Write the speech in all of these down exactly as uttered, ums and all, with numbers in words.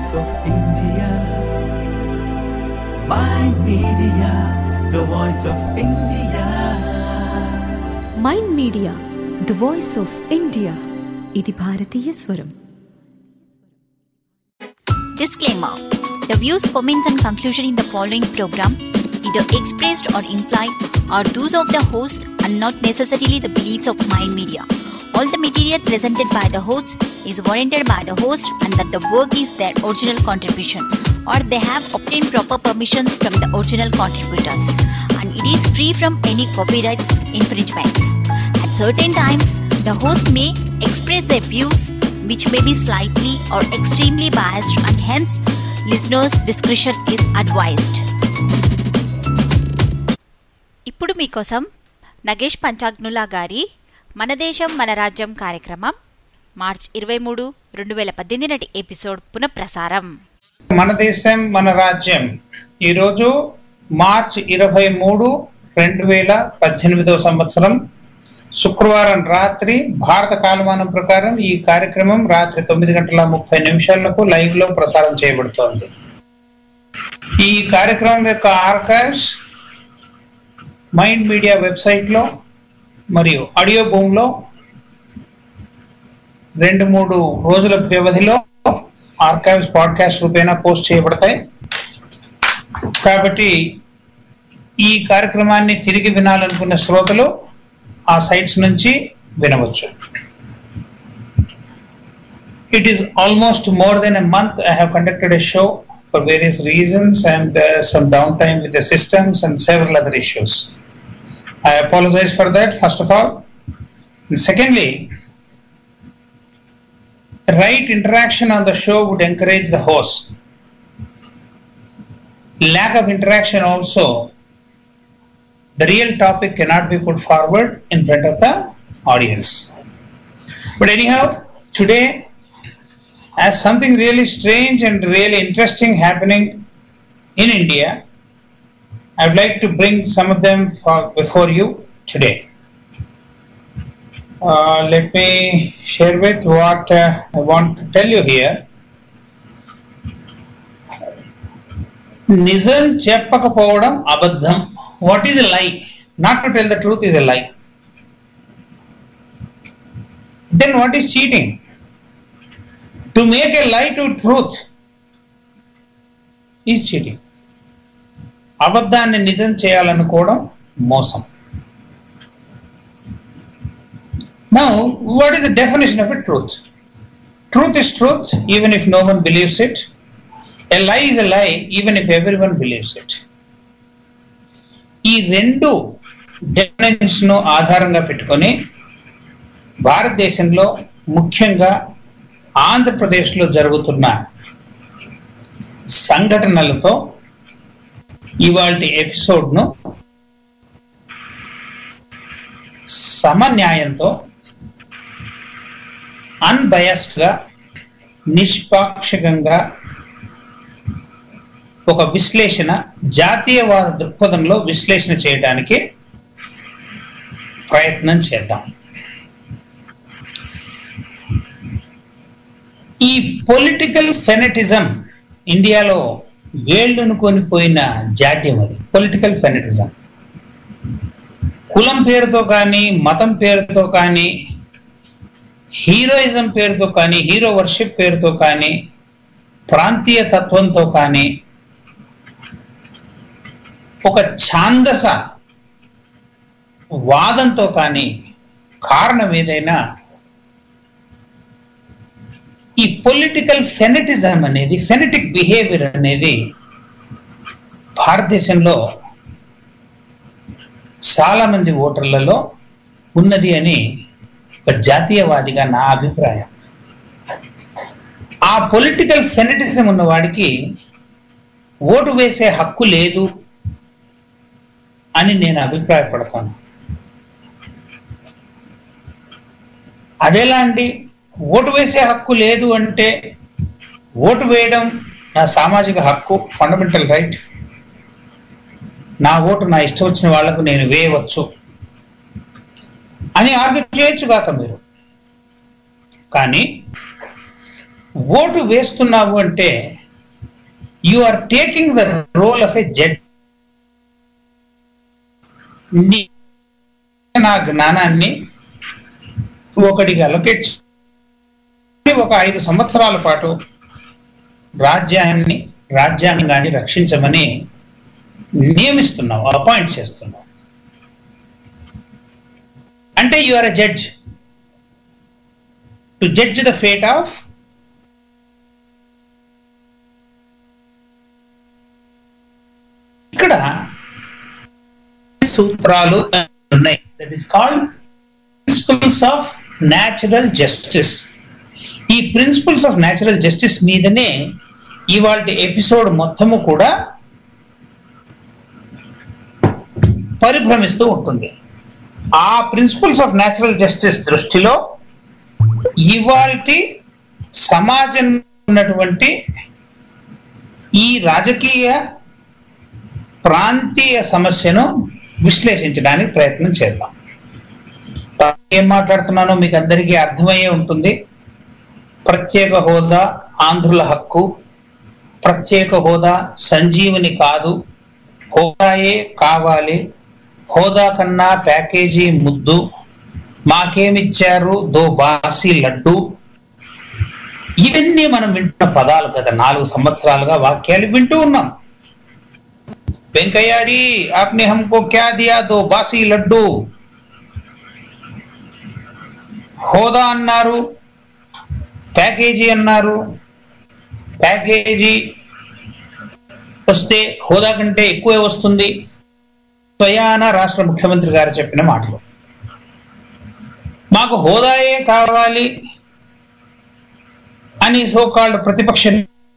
voice of India. Mind Media, the voice of India. Mind Media, the voice of India. ఇది భారతీయ స్వరం. Disclaimer: The views, comments and conclusion in the following program, either expressed or implied, are those of the host and not necessarily the beliefs of Mind Media. All the material presented by the host is warranted by the host and that the work is their original contribution or they have obtained proper permissions from the original contributors and it is free from any copyright infringements. At certain times, the host may express their views which may be slightly or extremely biased and hence listeners' discretion is advised. ఇప్పుడు మీకోసం నగేష్ పంచాగ్నులా గారి మన దేశం మన రాజ్యం కార్యక్రమం March ఇరవై మూడు రెండు వేల పద్దెనిమిది నాటి ఎపిసోడ్ పునఃప్రసారం. మన దేశం మన రాజ్యం ఈరోజు మార్చ్ ఇరవై మూడు రెండు వేల పద్దెనిమిదవ సంవత్సరం శుక్రవారం రాత్రి భారత కాలమానం ప్రకారం ఈ కార్యక్రమం రాత్రి తొమ్మిది గంటల ముప్పై నిమిషాలకు లైవ్ లో ప్రసారం చేయబడుతోంది. ఈ కార్యక్రమం యొక్క ఆర్కైవ్స్ మైండ్ మీడియా వెబ్సైట్ లో మరియు ఆడియో బూమ్ లో రెండు మూడు రోజుల వ్యవధిలో ఆర్కైవ్స్ పాడ్కాస్ట్ రూపేణా పోస్ట్ చేయబడతాయి. కాబట్టి ఈ కార్యక్రమాన్ని తిరిగి వినాలనుకున్న శ్రోతలు ఆ సైట్స్ నుంచి వినవచ్చు. It is almost more than a month I have conducted a show for various reasons and uh, some downtime with the systems and several other issues. I apologize for that, first of all. And secondly, right interaction on the show would encourage the host. Lack of interaction also, the real topic cannot be put forward in front of the audience. But anyhow, today, as something really strange and really interesting happening in India, I would like to bring some of them for, before you today. Uh, let me share with what uh, I want to tell you here. Nizam cheppakapovadam abaddham. What is a lie? Not to tell the truth is a lie. Then what is cheating? To make a lie to truth is cheating. అబద్ధాన్ని నిజం చేయాలనుకోవడం మోసం. Now, what is the definition of a truth? Truth is truth even if no one believes it. A lie is a lie even if everyone believes it. ఈ రెండు definitions ను ఆధారంగా పెట్టుకొని భారతదేశంలో ముఖ్యంగా ఆంధ్రప్రదేశ్లో జరుగుతున్న సంఘటనలతో ఇవాల్టి ఎపిసోడ్ను సమన్యాయంతో అన్బయాస్డ్గా నిష్పాక్షికంగా ఒక విశ్లేషణ జాతీయవాద దృక్పథంలో విశ్లేషణ చేయడానికి ప్రయత్నం చేద్దాం. ఈ పొలిటికల్ ఫెనటిజం ఇండియాలో వేళ్లను కొనిపోయిన జాడ్యం. అది పొలిటికల్ ఫెనటిజం. కులం పేరుతో కానీ, మతం పేరుతో కానీ, హీరోయిజం పేరుతో కానీ, హీరో వర్షిప్ పేరుతో కానీ, ప్రాంతీయ తత్వంతో కానీ, ఒక ఛాందస వాదంతో కానీ, కారణం ఏదైనా ఈ పొలిటికల్ ఫెనటిజం అనేది, ఫెనటిక్ బిహేవియర్ అనేది భారతదేశంలో చాలా మంది ఓటర్లలో ఉన్నది అని ఒక జాతీయవాదిగా నా అభిప్రాయం. ఆ పొలిటికల్ ఫెనటిజం ఉన్న వాడికి ఓటు వేసే హక్కు లేదు అని నేను అభిప్రాయపడతాను. అదేలా అండి? ఓటు వేసే హక్కు లేదు అంటే ఓటు వేయడం నా సామాజిక హక్కు, ఫండమెంటల్ రైట్. నా ఓటు నా ఇష్టం వచ్చిన వాళ్లకు నేను వేయవచ్చు అని ఆర్గ్యూ చేయొచ్చు కాక మీరు. కానీ ఓటు వేస్తున్నావు అంటే you are taking the role of a judge. నా జ్ఞానాన్ని ఒకటికి అలొకేట్ ఒక ఐదు సంవత్సరాల పాటు రాజ్యాన్ని రాజ్యాంగాన్ని రక్షించమని నియమిస్తున్నావు, అపాయింట్ చేస్తున్నావు. అంటే you are a judge to judge the fate of ఇక్కడ సూత్రాలు ఉన్నాయి. That is called principles of natural justice. ఈ ప్రిన్సిపల్స్ ఆఫ్ న్యాచురల్ జస్టిస్ మీదనే ఇవాళ ఎపిసోడ్ మొత్తము కూడా పరిభ్రమిస్తూ ఉంటుంది. ఆ ప్రిన్సిపల్స్ ఆఫ్ న్యాచురల్ జస్టిస్ దృష్టిలో ఇవాల్టి సమాజం ఉన్నటువంటి ఈ రాజకీయ ప్రాంతీయ సమస్యను విశ్లేషించడానికి ప్రయత్నం చేద్దాం. ఏం మాట్లాడుతున్నానో మీకు అందరికీ అర్థమయ్యే ఉంటుంది. ప్రత్యేక హోదా ఆంధ్రుల హక్కు, ప్రత్యేక హోదా సంజీవని కాదు, హోదాయే కావాలి, హోదా కన్నా ప్యాకేజీ ముద్దు, మాకేమిచ్చారు దో బాసి లడ్డు, ఇవన్నీ మనం వింటున్న పదాలు. గత నాలుగు సంవత్సరాలుగా వాక్యాలు వింటూ ఉన్నాం. వెంకయ్యాజీ ఆప్నే హమ్కో క్యా దియా దో బాసి లడ్డు, హోదా అన్నారు, ప్యాకేజీ అన్నారు, ప్యాకేజీ వస్తే హోదా కంటే ఎక్కువే వస్తుంది, స్వయాన రాష్ట్ర ముఖ్యమంత్రి గారు చెప్పిన మాటలు. మాకు హోదాయే కావాలి అని సోకాల్డ్ ప్రతిపక్ష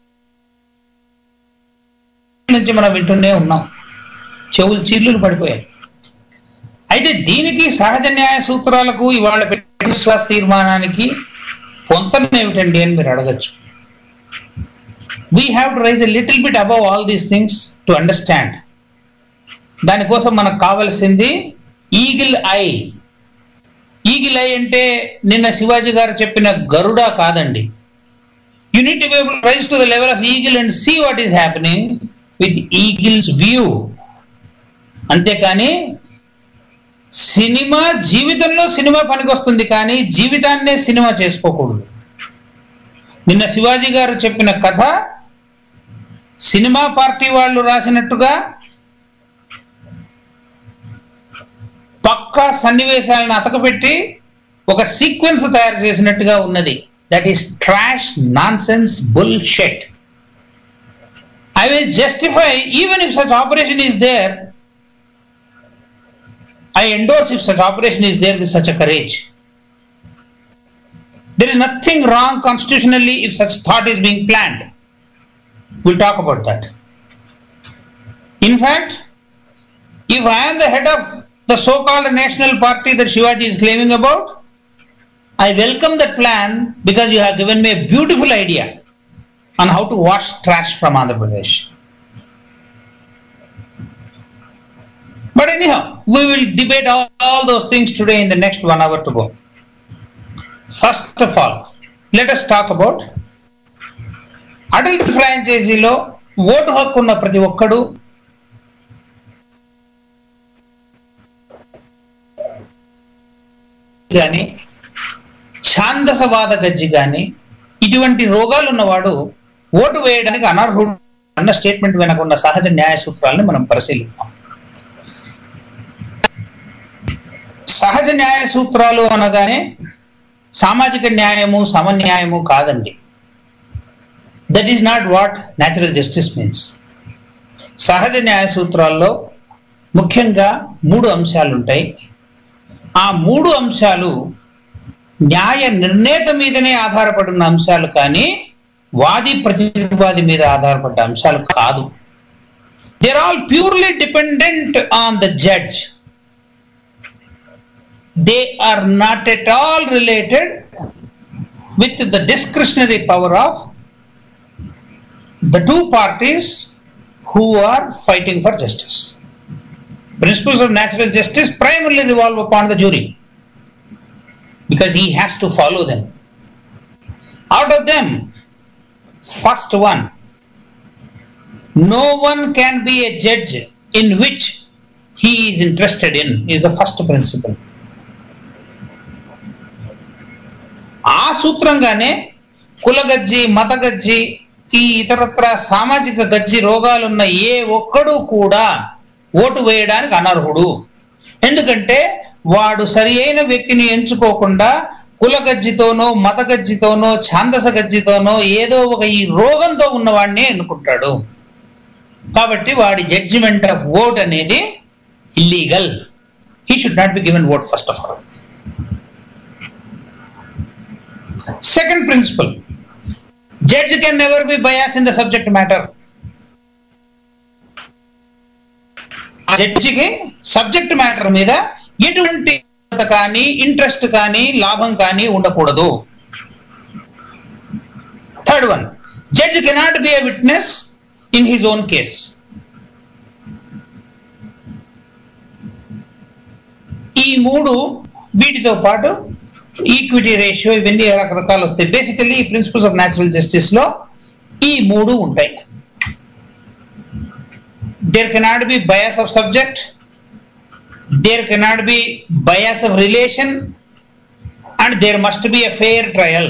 నుంచి మనం వింటూనే ఉన్నాం. చెవులు చీర్లు పడిపోయాయి. అయితే దీనికి సహజ న్యాయ సూత్రాలకు ఇవాళ విశ్వాస తీర్మానానికి పొంతన ఏమిటండి అని మీరు అడగచ్చు. We have to rise a little bit above all these things to understand. దానికోసం మనకు కావలసింది ఈగిల్ ఐ. ఈగిల్ ఐ అంటే నిన్న శివాజీ గారు చెప్పిన గరుడా కాదండి. You need to be able to rise to the level of eagle and see what is happening with eagles view. అంతేకాని cinema జీవితంలో సినిమా పనికొస్తుంది, కానీ జీవితాన్నే సినిమా చేసుకోకూడదు. నిన్న శివాజీ గారు చెప్పిన కథ సినిమా పార్టీ వాళ్ళు రాసినట్టుగా పక్కా సన్నివేశాలను అతకపెట్టి ఒక సీక్వెన్స్ తయారు చేసినట్టుగా ఉన్నది. That is trash, nonsense, bullshit. I will justify even if such operation is there. I endorse if such operation is there with such a courage. There is nothing wrong constitutionally if such thought is being planned. We'll talk about that. In fact, if I am the head of the so-called national party that Shivaji is claiming about, I welcome that plan because you have given me a beautiful idea on how to wash trash from Andhra Pradesh. But anyhow, we will debate all, all those things today in the next one hour to go. First of all, let us talk about adult ఫ్రాంచైజీలో ఓటు హక్కు ఉన్న ప్రతి ఒక్కడు కానీ ఛాందసవాద గజ్జి కానీ ఇటువంటి రోగాలు ఉన్నవాడు ఓటు వేయడానికి అనర్హుడు అన్న స్టేట్మెంట్ వెనక ఉన్న సహజ న్యాయ సూత్రాలను మనం పరిశీలిద్దాం. సహజ న్యాయ సూత్రాలు అనగానే సామాజిక న్యాయము సమన్యాయము కాదండి. That is not what natural justice means. సహజ న్యాయ సూత్రాల్లో ముఖ్యంగా మూడు అంశాలు ఉంటాయి. ఆ మూడు అంశాలు న్యాయ నిర్ణేత మీదనే ఆధారపడిన అంశాలు కానీ వాది ప్రతివాది మీద ఆధారపడ్డ అంశాలు కాదు. They are all purely dependent on the judge. They are not at all related with the discretionary power of the two parties who are fighting for justice. Principles of natural justice primarily revolve upon the jury because he has to follow them. Out of them, first one, no one can be a judge in which he is interested in is the first principle. ఆ సూత్రంగానే కులగజ్జి, మతగజ్జి, ఈ ఇతరత్ర సామాజిక గజ్జి రోగాలున్న ఏ ఒక్కడు కూడా vote వేయడానికి అనర్హుడు. ఎందుకంటే వాడు సరి అయిన వ్యక్తిని ఎంచుకోకుండా కులగజ్జితోనో, మతగజ్జితోనో, ఛాందస గజ్జితోనో ఏదో ఒక ఈ రోగంతో ఉన్నవాడిని ఎన్నుకుంటాడు. కాబట్టి వాడి జడ్జిమెంట్ ఆఫ్ ఓట్ అనేది illegal. He should not be given vote first of all. Second principle, judge can never be bias in the subject matter. జడ్జికి సబ్జెక్ట్ మ్యాటర్ మీద ఎటువంటి కానీ ఇంట్రెస్ట్ కానీ లాభం కానీ ఉండకూడదు. Third one, judge cannot be a witness in his own case. ఈ మూడు, వీటితో పాటు ఈక్విటీ రేషియో, ఇవన్నీ రకరకాలు వస్తాయి. బేసికల్లీ ఈ ప్రిన్సిపల్స్ ఆఫ్ న్యాచురల్ జస్టిస్ లో ఈ మూడు ఉంటాయి. There cannot be bias of subject, there cannot be bias of relation, and there must be a fair trial.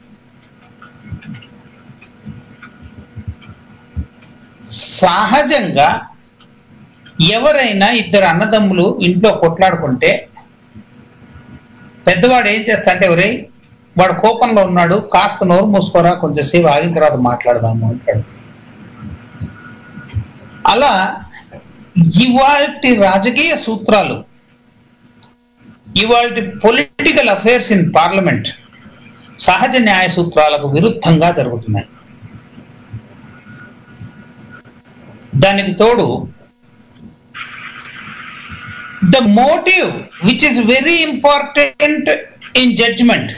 సహజంగా ఎవరైనా ఇద్దరు అన్నదమ్ములు ఇంట్లో కొట్లాడుకుంటే పెద్దవాడు ఏం చేస్తా అంటే, ఎవరై వాడు కోపంలో ఉన్నాడు, కాస్త నోరు మూసుకోరా, కొంచెంసేపు ఆగిన తర్వాత మాట్లాడదాము అంటాడు. అలా ఇవాల్టి రాజకీయ సూత్రాలు, ఇవాల్టి పొలిటికల్ అఫైర్స్ ఇన్ పార్లమెంట్ సహజ న్యాయ సూత్రాలకు విరుద్ధంగా జరుగుతున్నాయి. దానికి తోడు the motive which is very important in judgement,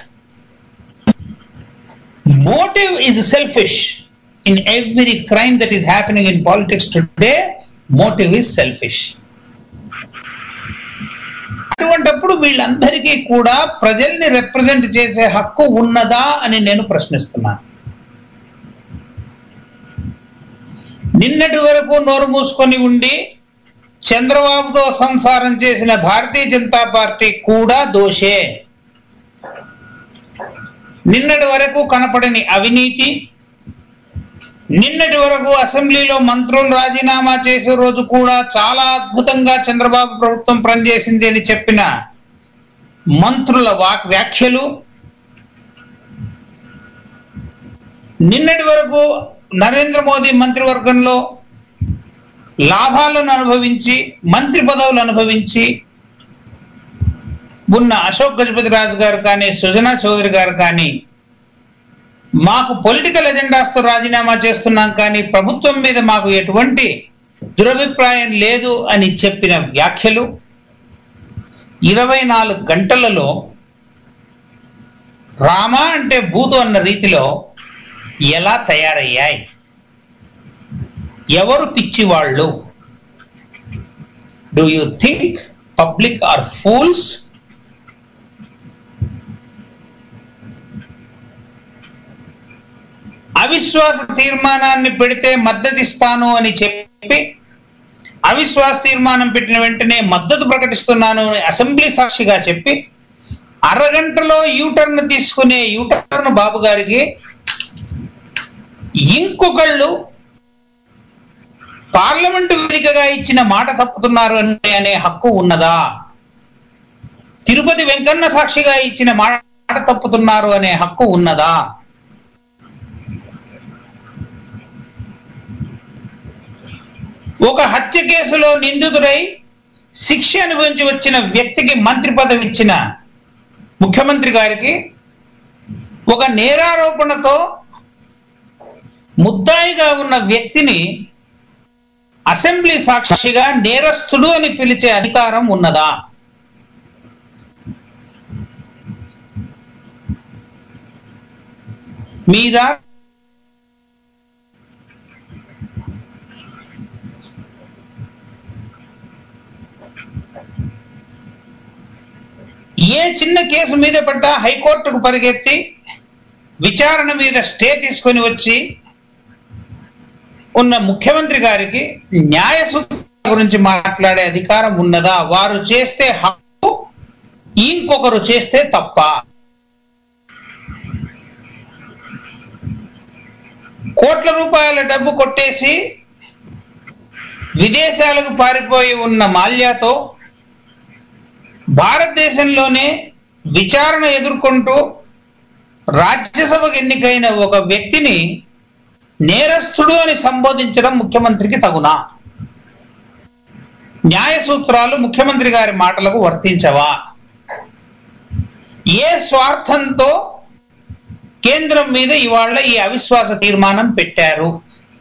motive is selfish in every crime that is happening in politics today. Motive is selfish. అటువంటప్పుడు వీళ్ళందరికీ కూడా ప్రజల్ని రిప్రజెంట్ చేసే హక్కు ఉన్నదా అని నేను ప్రశ్నిస్తున్నాను. నిన్నటి వరకు నోరు మూసుకొని ఉండి చంద్రబాబుతో సంసారం చేసిన భారతీయ జనతా పార్టీ కూడా దోషే. నిన్నటి వరకు కనపడని అవినీతి, నిన్నటి వరకు అసెంబ్లీలో మంత్రులు రాజీనామా చేసే రోజు కూడా చాలా అద్భుతంగా చంద్రబాబు ప్రభుత్వం పనిచేసింది అని చెప్పిన మంత్రుల వాక్ వ్యాఖ్యలు, నిన్నటి వరకు నరేంద్ర మోదీ మంత్రివర్గంలో లాభాలను అనుభవించి మంత్రి పదవులు అనుభవించి ఉన్న అశోక్ గజపతి రాజు గారు కానీ, సుజనా చౌదరి గారు కానీ, మాకు పొలిటికల్ ఎజెండాస్తో రాజీనామా చేస్తున్నాం కానీ ప్రభుత్వం మీద మాకు ఎటువంటి దురభిప్రాయం లేదు అని చెప్పిన వ్యాఖ్యలు ఇరవై నాలుగు గంటలలో రామా అంటే భూతు అన్న రీతిలో ఎలా తయారయ్యాయి? ఎవరు పిచ్చివాళ్ళు? Do you think public are fools? అవిశ్వాస తీర్మానాన్ని పెడితే మద్దతిస్తాను అని చెప్పి అవిశ్వాస తీర్మానం పెట్టిన వెంటనే మద్దతు ప్రకటిస్తున్నాను అని అసెంబ్లీ సాక్షిగా చెప్పి అరగంటలో యూటర్న్ తీసుకునే యూటర్న్ బాబు గారికి ఇంకొకళ్ళు పార్లమెంటు వేదికగా ఇచ్చిన మాట తప్పుతున్నారు అనే హక్కు ఉన్నదా? తిరుపతి వెంకన్న సాక్షిగా ఇచ్చిన మాట తప్పుతున్నారు అనే హక్కు ఉన్నదా? ఒక హత్య కేసులో నిందితుడై శిక్ష అనుభవించి వచ్చిన వ్యక్తికి మంత్రి పదవి ఇచ్చిన ముఖ్యమంత్రి గారికి ఒక నేరారోపణతో ముద్దాయిగా ఉన్న వ్యక్తిని అసెంబ్లీ సాక్షిగా నేరస్తుడు అని పిలిచే అధికారం ఉన్నదా? మీద ఏ చిన్న కేసు మీద పడ్డా హైకోర్టుకు పరిగెత్తి విచారణ మీద స్టే తీసుకొని వచ్చి ఉన్న ముఖ్యమంత్రి గారికి న్యాయ సూత్రాల గురించి మాట్లాడే అధికారం ఉన్నదా? వారు చేస్తే హక్కు, ఇంకొకరు చేస్తే తప్ప. కోట్ల రూపాయల డబ్బు కొట్టేసి విదేశాలకు పారిపోయి ఉన్న మాల్యాతో భారతదేశంలోనే విచారణ ఎదుర్కొంటూ రాజ్యసభకు ఎన్నికైన ఒక వ్యక్తిని నేరస్తుడు అని సంబోధించడం ముఖ్యమంత్రికి తగునా? న్యాయ సూత్రాలు ముఖ్యమంత్రి గారి మాటలకు వర్తించవా? ఏ స్వార్థంతో కేంద్రం మీద ఇవాళ ఈ అవిశ్వాస తీర్మానం పెట్టారు?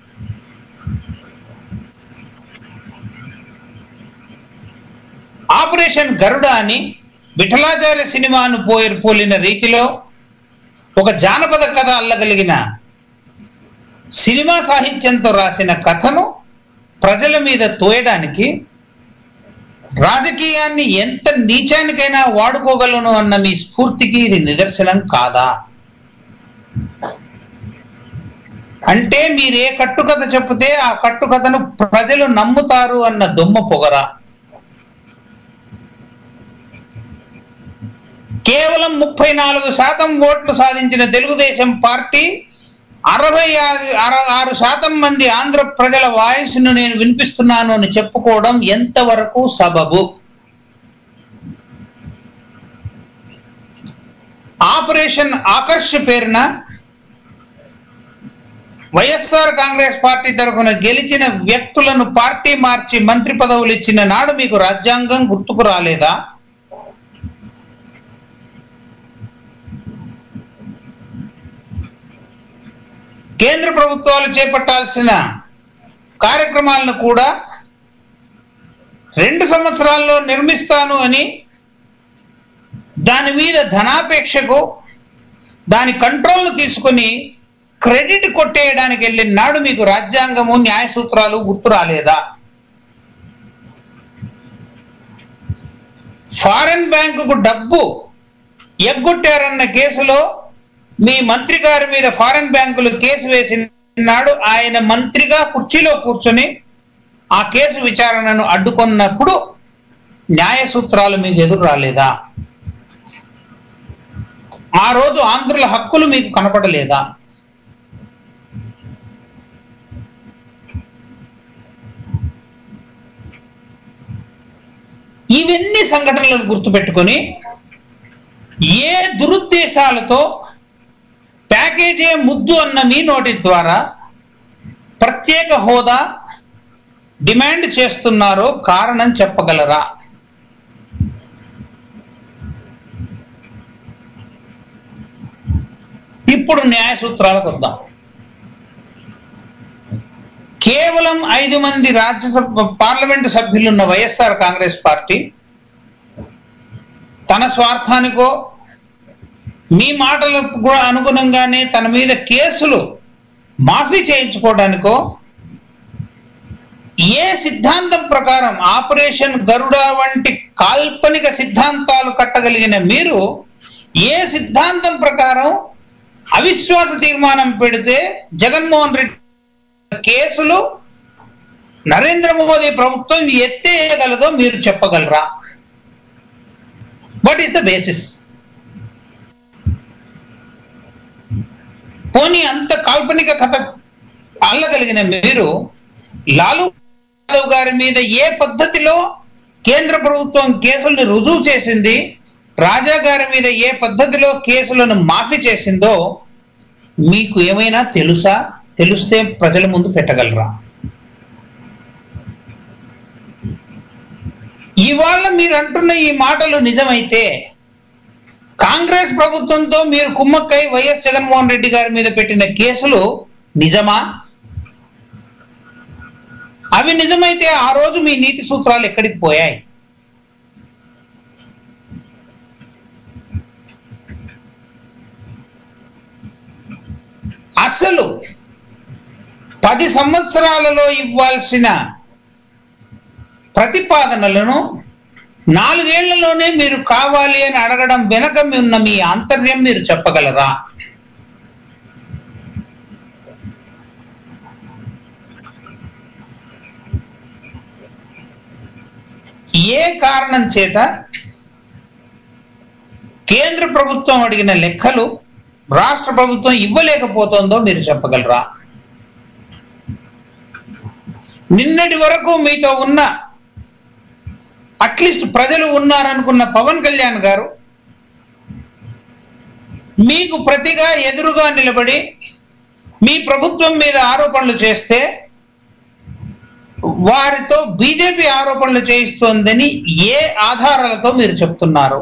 ఆపరేషన్ గరుడ అని విఠలాచార్య సినిమాను పోయి పోలిన రీతిలో ఒక జానపద కథ అల్లగలిగిన సినిమా సాహిత్యంతో రాసిన కథను ప్రజల మీద తోయడానికి రాజకీయాన్ని ఎంత నీచానికైనా వాడుకోగలను అన్న మీ స్ఫూర్తికి ఇది నిదర్శనం కాదా? అంటే మీరే కట్టుకథ చెప్తే ఆ కట్టుకథను ప్రజలు నమ్ముతారు అన్న దొమ్మ పొగరా? కేవలం ముప్పై నాలుగు శాతం ఓట్లు సాధించిన తెలుగుదేశం పార్టీ అరవై ఆరు శాతం మంది ఆంధ్ర ప్రజల వాయిస్ను నేను వినిపిస్తున్నాను అని చెప్పుకోవడం ఎంతవరకు సబబు? ఆపరేషన్ ఆకర్ష్ పేరున వైఎస్ఆర్ కాంగ్రెస్ పార్టీ తరఫున గెలిచిన వ్యక్తులను పార్టీ మార్చి మంత్రి పదవులు ఇచ్చిన నాడు మీకు రాజ్యాంగం గుర్తుకు రాలేదా? కేంద్ర ప్రభుత్వాలు చేపట్టాల్సిన కార్యక్రమాలను కూడా రెండు సంవత్సరాల్లో నిర్మిస్తాను అని దాని మీద ధనాపేక్షకు దాని కంట్రోల్ను తీసుకుని క్రెడిట్ కొట్టేయడానికి వెళ్ళిన నాడు మీకు రాజ్యాంగము న్యాయ సూత్రాలు గుర్తు రాలేదా? ఫారెన్ బ్యాంకుకు డబ్బు ఎగ్గొట్టారన్న కేసులో మీ మంత్రి గారి మీద ఫారెన్ బ్యాంకులు కేసు వేసినాడు ఆయన మంత్రిగా కుర్చీలో కూర్చొని ఆ కేసు విచారణను అడ్డుకున్నప్పుడు న్యాయ సూత్రాలు మీకు ఎదురు రాలేదా? ఆ రోజు ఆంధ్రుల హక్కులు మీకు కనపడలేదా? ఇవన్నీ సంఘటనలను గుర్తుపెట్టుకొని ఏ దురుద్దేశాలతో ప్యాకేజీ ముద్దు అన్న మీ నోటి ద్వారా ప్రత్యేక హోదా డిమాండ్ చేస్తున్నారో కారణం చెప్పగలరా? ఇప్పుడు న్యాయ సూత్రాలకు వద్దాం. కేవలం ఐదు మంది రాజ్యసభ పార్లమెంటు సభ్యులున్న వైఎస్ఆర్ కాంగ్రెస్ పార్టీ తన స్వార్థానికో మీ మాటలకు కూడా అనుగుణంగానే తన మీద కేసులు మాఫీ చేయించుకోవడానికో ఏ సిద్ధాంతం ప్రకారం ఆపరేషన్ గరుడ వంటి కాల్పనిక సిద్ధాంతాలు కట్టగలిగిన మీరు ఏ సిద్ధాంతం ప్రకారం అవిశ్వాస తీర్మానం పెడితే జగన్మోహన్ రెడ్డి కేసులు నరేంద్ర మోదీ ప్రభుత్వం ఎత్తేయగలదో మీరు చెప్పగలరా? What is the basis? పోనీ అంత కాల్పనిక కథ అల్లగలిగిన మీరు లాలూ యాదవ్ గారి మీద ఏ పద్ధతిలో కేంద్ర ప్రభుత్వం కేసులను రుజువు చేసింది, రాజా గారి మీద ఏ పద్ధతిలో కేసులను మాఫీ చేసిందో మీకు ఏమైనా తెలుసా? తెలిస్తే ప్రజల ముందు పెట్టగలరా? ఇవాళ మీరు అంటున్న ఈ మాటలు నిజమైతే కాంగ్రెస్ ప్రభుత్వంతో మీరు కుమ్మక్కై వైఎస్ జగన్మోహన్ రెడ్డి గారి మీద పెట్టిన కేసులు నిజమా? అవి నిజమైతే ఆ రోజు మీ నీతి సూత్రాలు ఎక్కడికి పోయాయి? అసలు పది సంవత్సరాలలో ఇవ్వాల్సిన ప్రతిపాదనలను నాలుగేళ్లలోనే మీరు కావాలి అని అడగడం వెనక ఉన్న మీ ఆంతర్యం మీరు చెప్పగలరా? ఏ కారణం చేత కేంద్ర ప్రభుత్వం అడిగిన లెక్కలు రాష్ట్ర ప్రభుత్వం ఇవ్వలేకపోతుందో మీరు చెప్పగలరా? నిన్నటి వరకు మీతో ఉన్న అట్లీస్ట్ ప్రజలు ఉన్నారనుకున్న పవన్ కళ్యాణ్ గారు మీకు ప్రతిగా ఎదురుగా నిలబడి మీ ప్రభుత్వం మీద ఆరోపణలు చేస్తే వారితో బీజేపీ ఆరోపణలు చేయిస్తోందని ఏ ఆధారాలతో మీరు చెప్తున్నారు?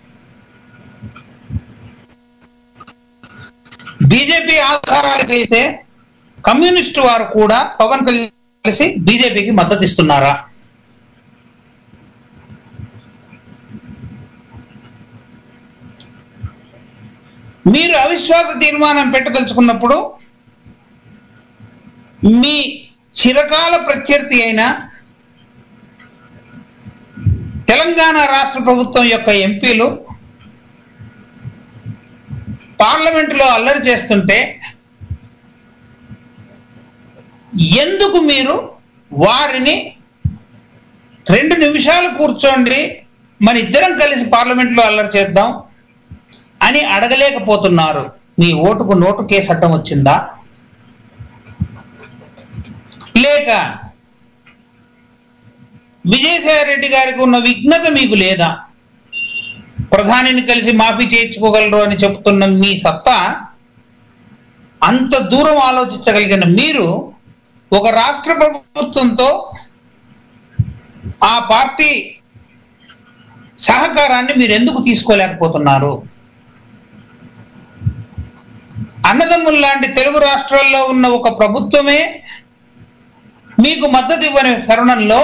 బీజేపీ ఆధారాలు చేస్తే కమ్యూనిస్టు వారు కూడా పవన్ కళ్యాణ్ కలిసి బీజేపీకి మద్దతు ఇస్తున్నారా? మీరు అవిశ్వాస తీర్మానం పెట్టదలుచుకున్నప్పుడు మీ చిరకాల ప్రత్యర్థి అయిన తెలంగాణ రాష్ట్ర ప్రభుత్వం యొక్క ఎంపీలు పార్లమెంటులో అల్లరి చేస్తుంటే ఎందుకు మీరు వారిని రెండు నిమిషాలు కూర్చోండి మన ఇద్దరం కలిసి పార్లమెంట్లో అల్లరి చేద్దాం అని అడగలేకపోతున్నారు? మీ ఓటుకు నోటు కేసు చట్టం వచ్చిందా? లేక విజయసాయి రెడ్డి గారికి ఉన్న విఘ్నత మీకు లేదా? ప్రధానిని కలిసి మాఫీ చేయించుకోగలరు అని చెప్తున్న మీ సత్తా, అంత దూరం ఆలోచించగలిగిన మీరు ఒక రాష్ట్ర ప్రభుత్వంతో ఆ పార్టీ సహకారాన్ని మీరు ఎందుకు తీసుకోలేకపోతున్నారు? అన్నదమ్ములు లాంటి తెలుగు రాష్ట్రాల్లో ఉన్న ఒక ప్రభుత్వమే మీకు మద్దతు ఇవ్వని తరుణంలో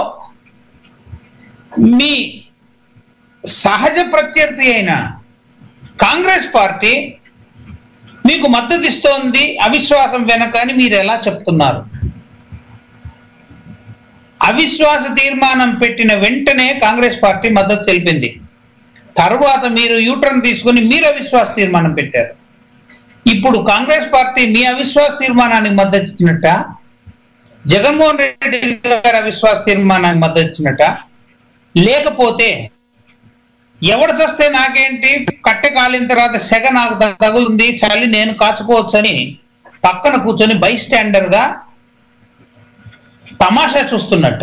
మీ సహజ ప్రత్యర్థి అయిన కాంగ్రెస్ పార్టీ మీకు మద్దతు ఇస్తోంది అవిశ్వాసం వెనక అని మీరు ఎలా చెప్తున్నారు? అవిశ్వాస తీర్మానం పెట్టిన వెంటనే కాంగ్రెస్ పార్టీ మద్దతు తెలిపింది. తరువాత మీరు యూటర్న్ తీసుకుని మీరు అవిశ్వాస తీర్మానం పెట్టారు. ఇప్పుడు కాంగ్రెస్ పార్టీ మీ అవిశ్వాస తీర్మానానికి మద్దతు ఇచ్చినట్ట, జగన్మోహన్ రెడ్డి గారి అవిశ్వాస తీర్మానానికి మద్దతు ఇచ్చినట్ట, లేకపోతే ఎవడు చస్తే నాకేంటి, కట్టె కాలిన తర్వాత సెగ నాకు తగులుంది చాలి నేను కాచుకోవచ్చని పక్కన కూర్చొని బై స్టాండర్ గా తమాషా చూస్తున్నట్ట?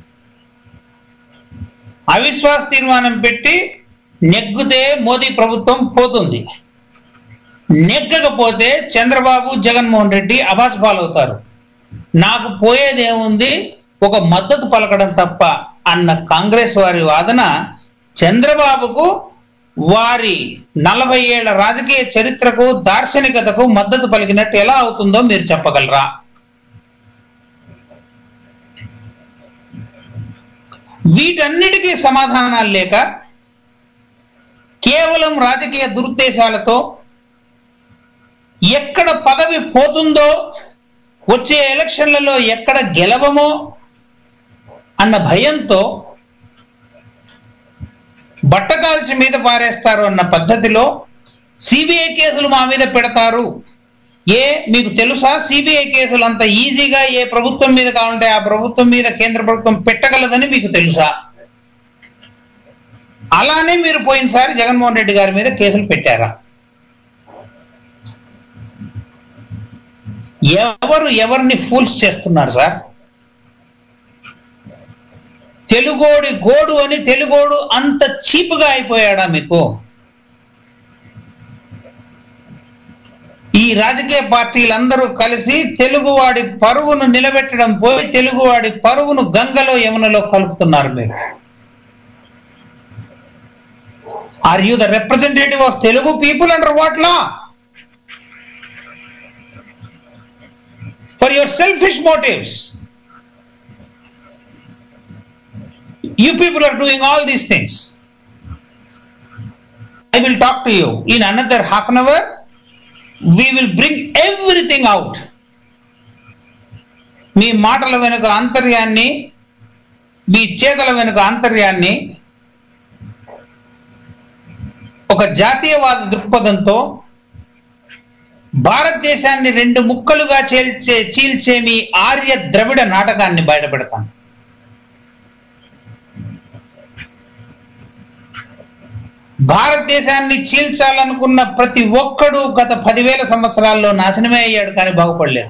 అవిశ్వాస తీర్మానం పెట్టి నెగ్గితే మోదీ ప్రభుత్వం పోతుంది, నెగ్గకపోతే చంద్రబాబు జగన్మోహన్ రెడ్డి అబాస్ పాలవుతారు. నాకు పోయేదేముంది ఒక మద్దతు పలకడం తప్ప అన్న కాంగ్రెస్ వారి వాదన చంద్రబాబుకు వారి నలభై ఏళ్ల రాజకీయ చరిత్రకు దార్శనికతకు మద్దతు పలికినట్టు ఎలా అవుతుందో మీరు చెప్పగలరా? వీటన్నిటికీ సమాధానాలు లేక కేవలం రాజకీయ దురుద్దేశాలతో ఎక్కడ పదవి పోతుందో, వచ్చే ఎలక్షన్లలో ఎక్కడ గెలవమో అన్న భయంతో బట్టకాల్చి మీద పారేస్తారు అన్న పద్ధతిలో సిబిఐ కేసులు మా మీద పెడతారు. ఏ మీకు తెలుసా సిబిఐ కేసులు అంత ఈజీగా ఏ ప్రభుత్వం మీద కావాలంటే ఆ ప్రభుత్వం మీద కేంద్ర ప్రభుత్వం పెట్టగలదని మీకు తెలుసా? అలానే మీరు పోయినసారి జగన్మోహన్ రెడ్డి గారి మీద కేసులు పెట్టారా? ఎవరు ఎవరిని ఫూల్స్ చేస్తున్నారు సార్? తెలుగోడి గోడు అని తెలుగోడు అంత చీప్గా అయిపోయాడా మీకు? ఈ రాజకీయ పార్టీలందరూ కలిసి తెలుగువాడి పరువును నిలబెట్టడం పోయి తెలుగువాడి పరువును గంగలో యమునలో కలుపుతున్నారు మీరు. Are you the representative of Telugu people under what law? For your selfish motives, you people are doing all these things. I will talk to you in another half an hour. We will bring everything out. మీ మాటల వెనుక ఆంతర్యాన్ని, మీ చేతల వెనుక ఆంతర్యాన్ని ఒక జాతీయవాద దృక్పథంతో భారతదేశాన్ని రెండు ముక్కలుగా చీల్చే చీల్చే మీ ఆర్య ద్రవిడ నాటకాన్ని బయటపెడతాను. భారతదేశాన్ని చీల్చాలనుకున్న ప్రతి ఒక్కడు గత పదివేల సంవత్సరాల్లో నాశనమే అయ్యాడు, కానీ బాగుపడలేదు.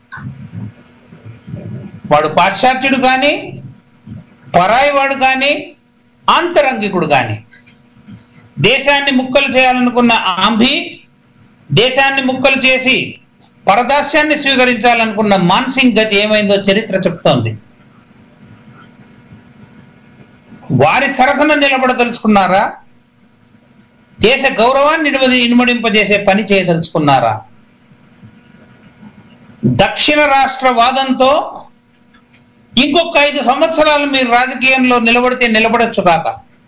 వాడు పాశ్చాత్యుడు కానీ, పరాయివాడు కానీ, ఆంతరంగికుడు కానీ. దేశాన్ని ముక్కలు చేయాలనుకున్న ఆంభి, దేశాన్ని ముక్కలు చేసి పరదాస్యాన్ని స్వీకరించాలనుకున్న మాన్సింగ్ గతి ఏమైందో చరిత్ర చెప్తోంది. వారి సరసన నిలబడదలుచుకున్నారా? దేశ గౌరవాన్ని ఇనుమడింపజేసే పని చేయదలుచుకున్నారా? దక్షిణ రాష్ట్ర వాదంతో ఇంకొక ఐదు సంవత్సరాలు మీరు రాజకీయంలో నిలబడితే నిలబడొచ్చు కాక,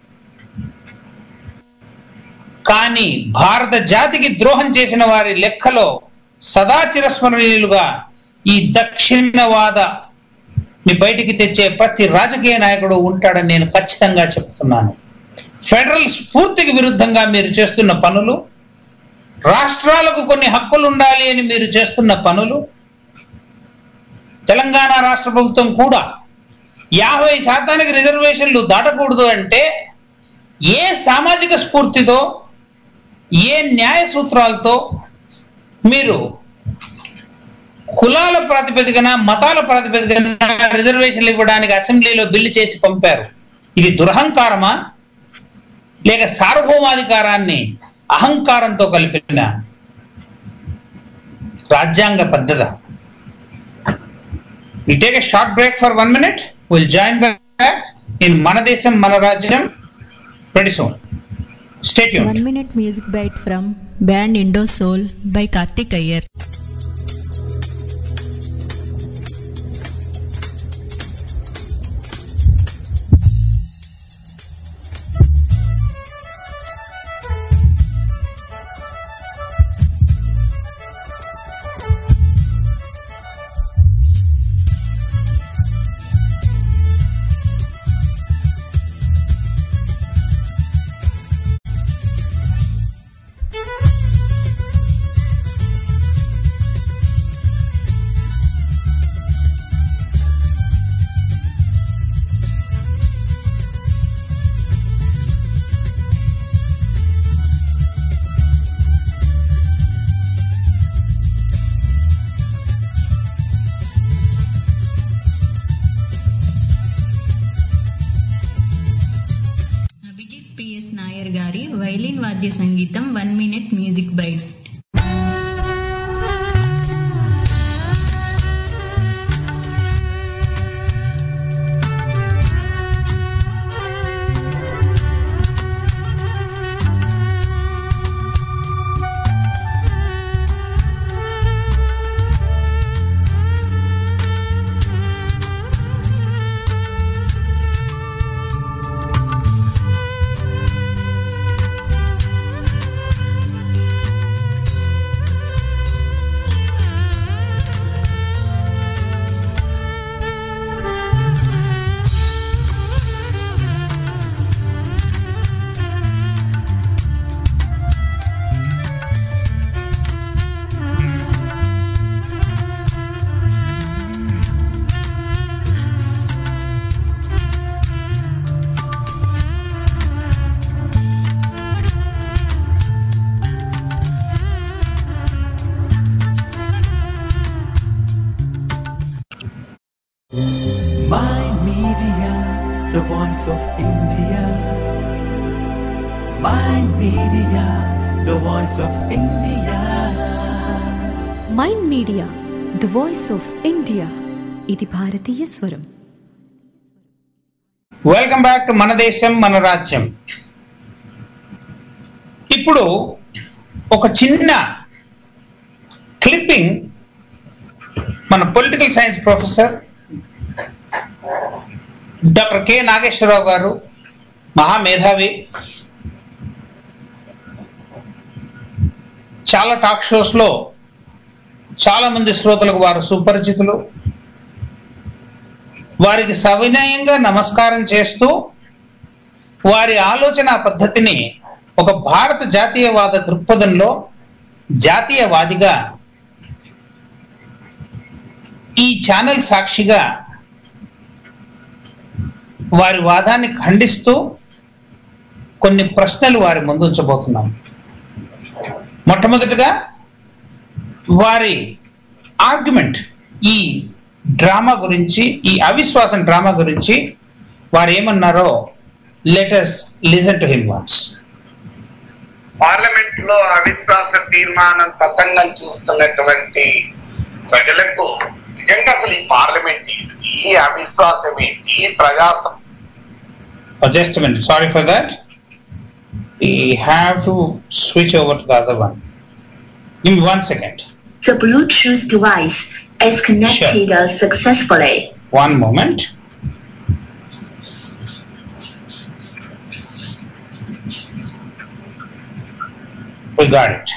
కానీ భారత జాతికి ద్రోహం చేసిన వారి లెక్కలో సదా చిరస్మరణీయులుగా ఈ దక్షిణవాద బయటికి తెచ్చే ప్రతి రాజకీయ నాయకుడు ఉంటాడని నేను ఖచ్చితంగా చెప్తున్నాను. ఫెడరల్ స్ఫూర్తికి విరుద్ధంగా మీరు చేస్తున్న పనులు, రాష్ట్రాలకు కొన్ని హక్కులు ఉండాలి అని మీరు చేస్తున్న పనులు, తెలంగాణ రాష్ట్ర ప్రభుత్వం కూడా యాభై శాతానికి రిజర్వేషన్లు దాటకూడదు అంటే ఏ సామాజిక స్ఫూర్తితో, ఏ న్యాయ సూత్రాలతో మీరు కులాల ప్రాతిపదికన, మతాల ప్రాతిపదికన రిజర్వేషన్లు ఇవ్వడానికి అసెంబ్లీలో బిల్లు చేసి పంపారు? ఇది దురహంకారమా లేక సార్వభౌమాధికారాన్ని అహంకారంతో కలిపిన రాజ్యాంగ పద్ధత? We take a short break for one minute. We'll join back in Mana Desam Mana Rajyam pretty soon. Stay tuned. One minute music bite from band Indo Soul by Karthik Iyer. గారి violin వాద్య సంగీతం one minute music bite. Mind Media, the voice of India. Mind Media, the voice of India. Mind Media the voice of India. ఇది భారతీయ స్వరం. Welcome back to మన దేశం మన రాజ్యం. ఇప్పుడు ఒక చిన్న క్లిప్పింగ్ మన political science professor doctor K Nageswara Rao గారు, మహామేధావి, చాలా టాక్ షోస్ లో చాలా మంది శ్రోతలకు వారు సుపరిచితులు. వారికి సవినయంగా నమస్కారం చేస్తూ వారి ఆలోచన పద్ధతిని ఒక భారత జాతీయవాద దృక్పథంలో జాతీయవాదిగా ఈ ఛానల్ సాక్షిగా వారి వాదాన్ని ఖండిస్తూ కొన్ని ప్రశ్నలు వారి ముందు ఉంచబోతున్నాం. మొట్టమొదటిగా వారి ఆర్గ్యుమెంట్, ఈ డ్రామా గురించి, ఈ అవిశ్వాసం డ్రామా గురించి వారు ఏమన్నారో let us listen to him once. Parliament లో అవిశ్వాస తీర్మానం తతంగం చూస్తున్నటువంటి ప్రజలకు నిజంగా అసలు ఈ పార్లమెంట్ ఈ అవిశ్వాసం ఏంటి, ఈ ప్రజాసం. Oh, just a minute, sorry for that. We have to switch over to the other one. Give me one second. The Bluetooth device is connected sure. successfully. One moment. We got it.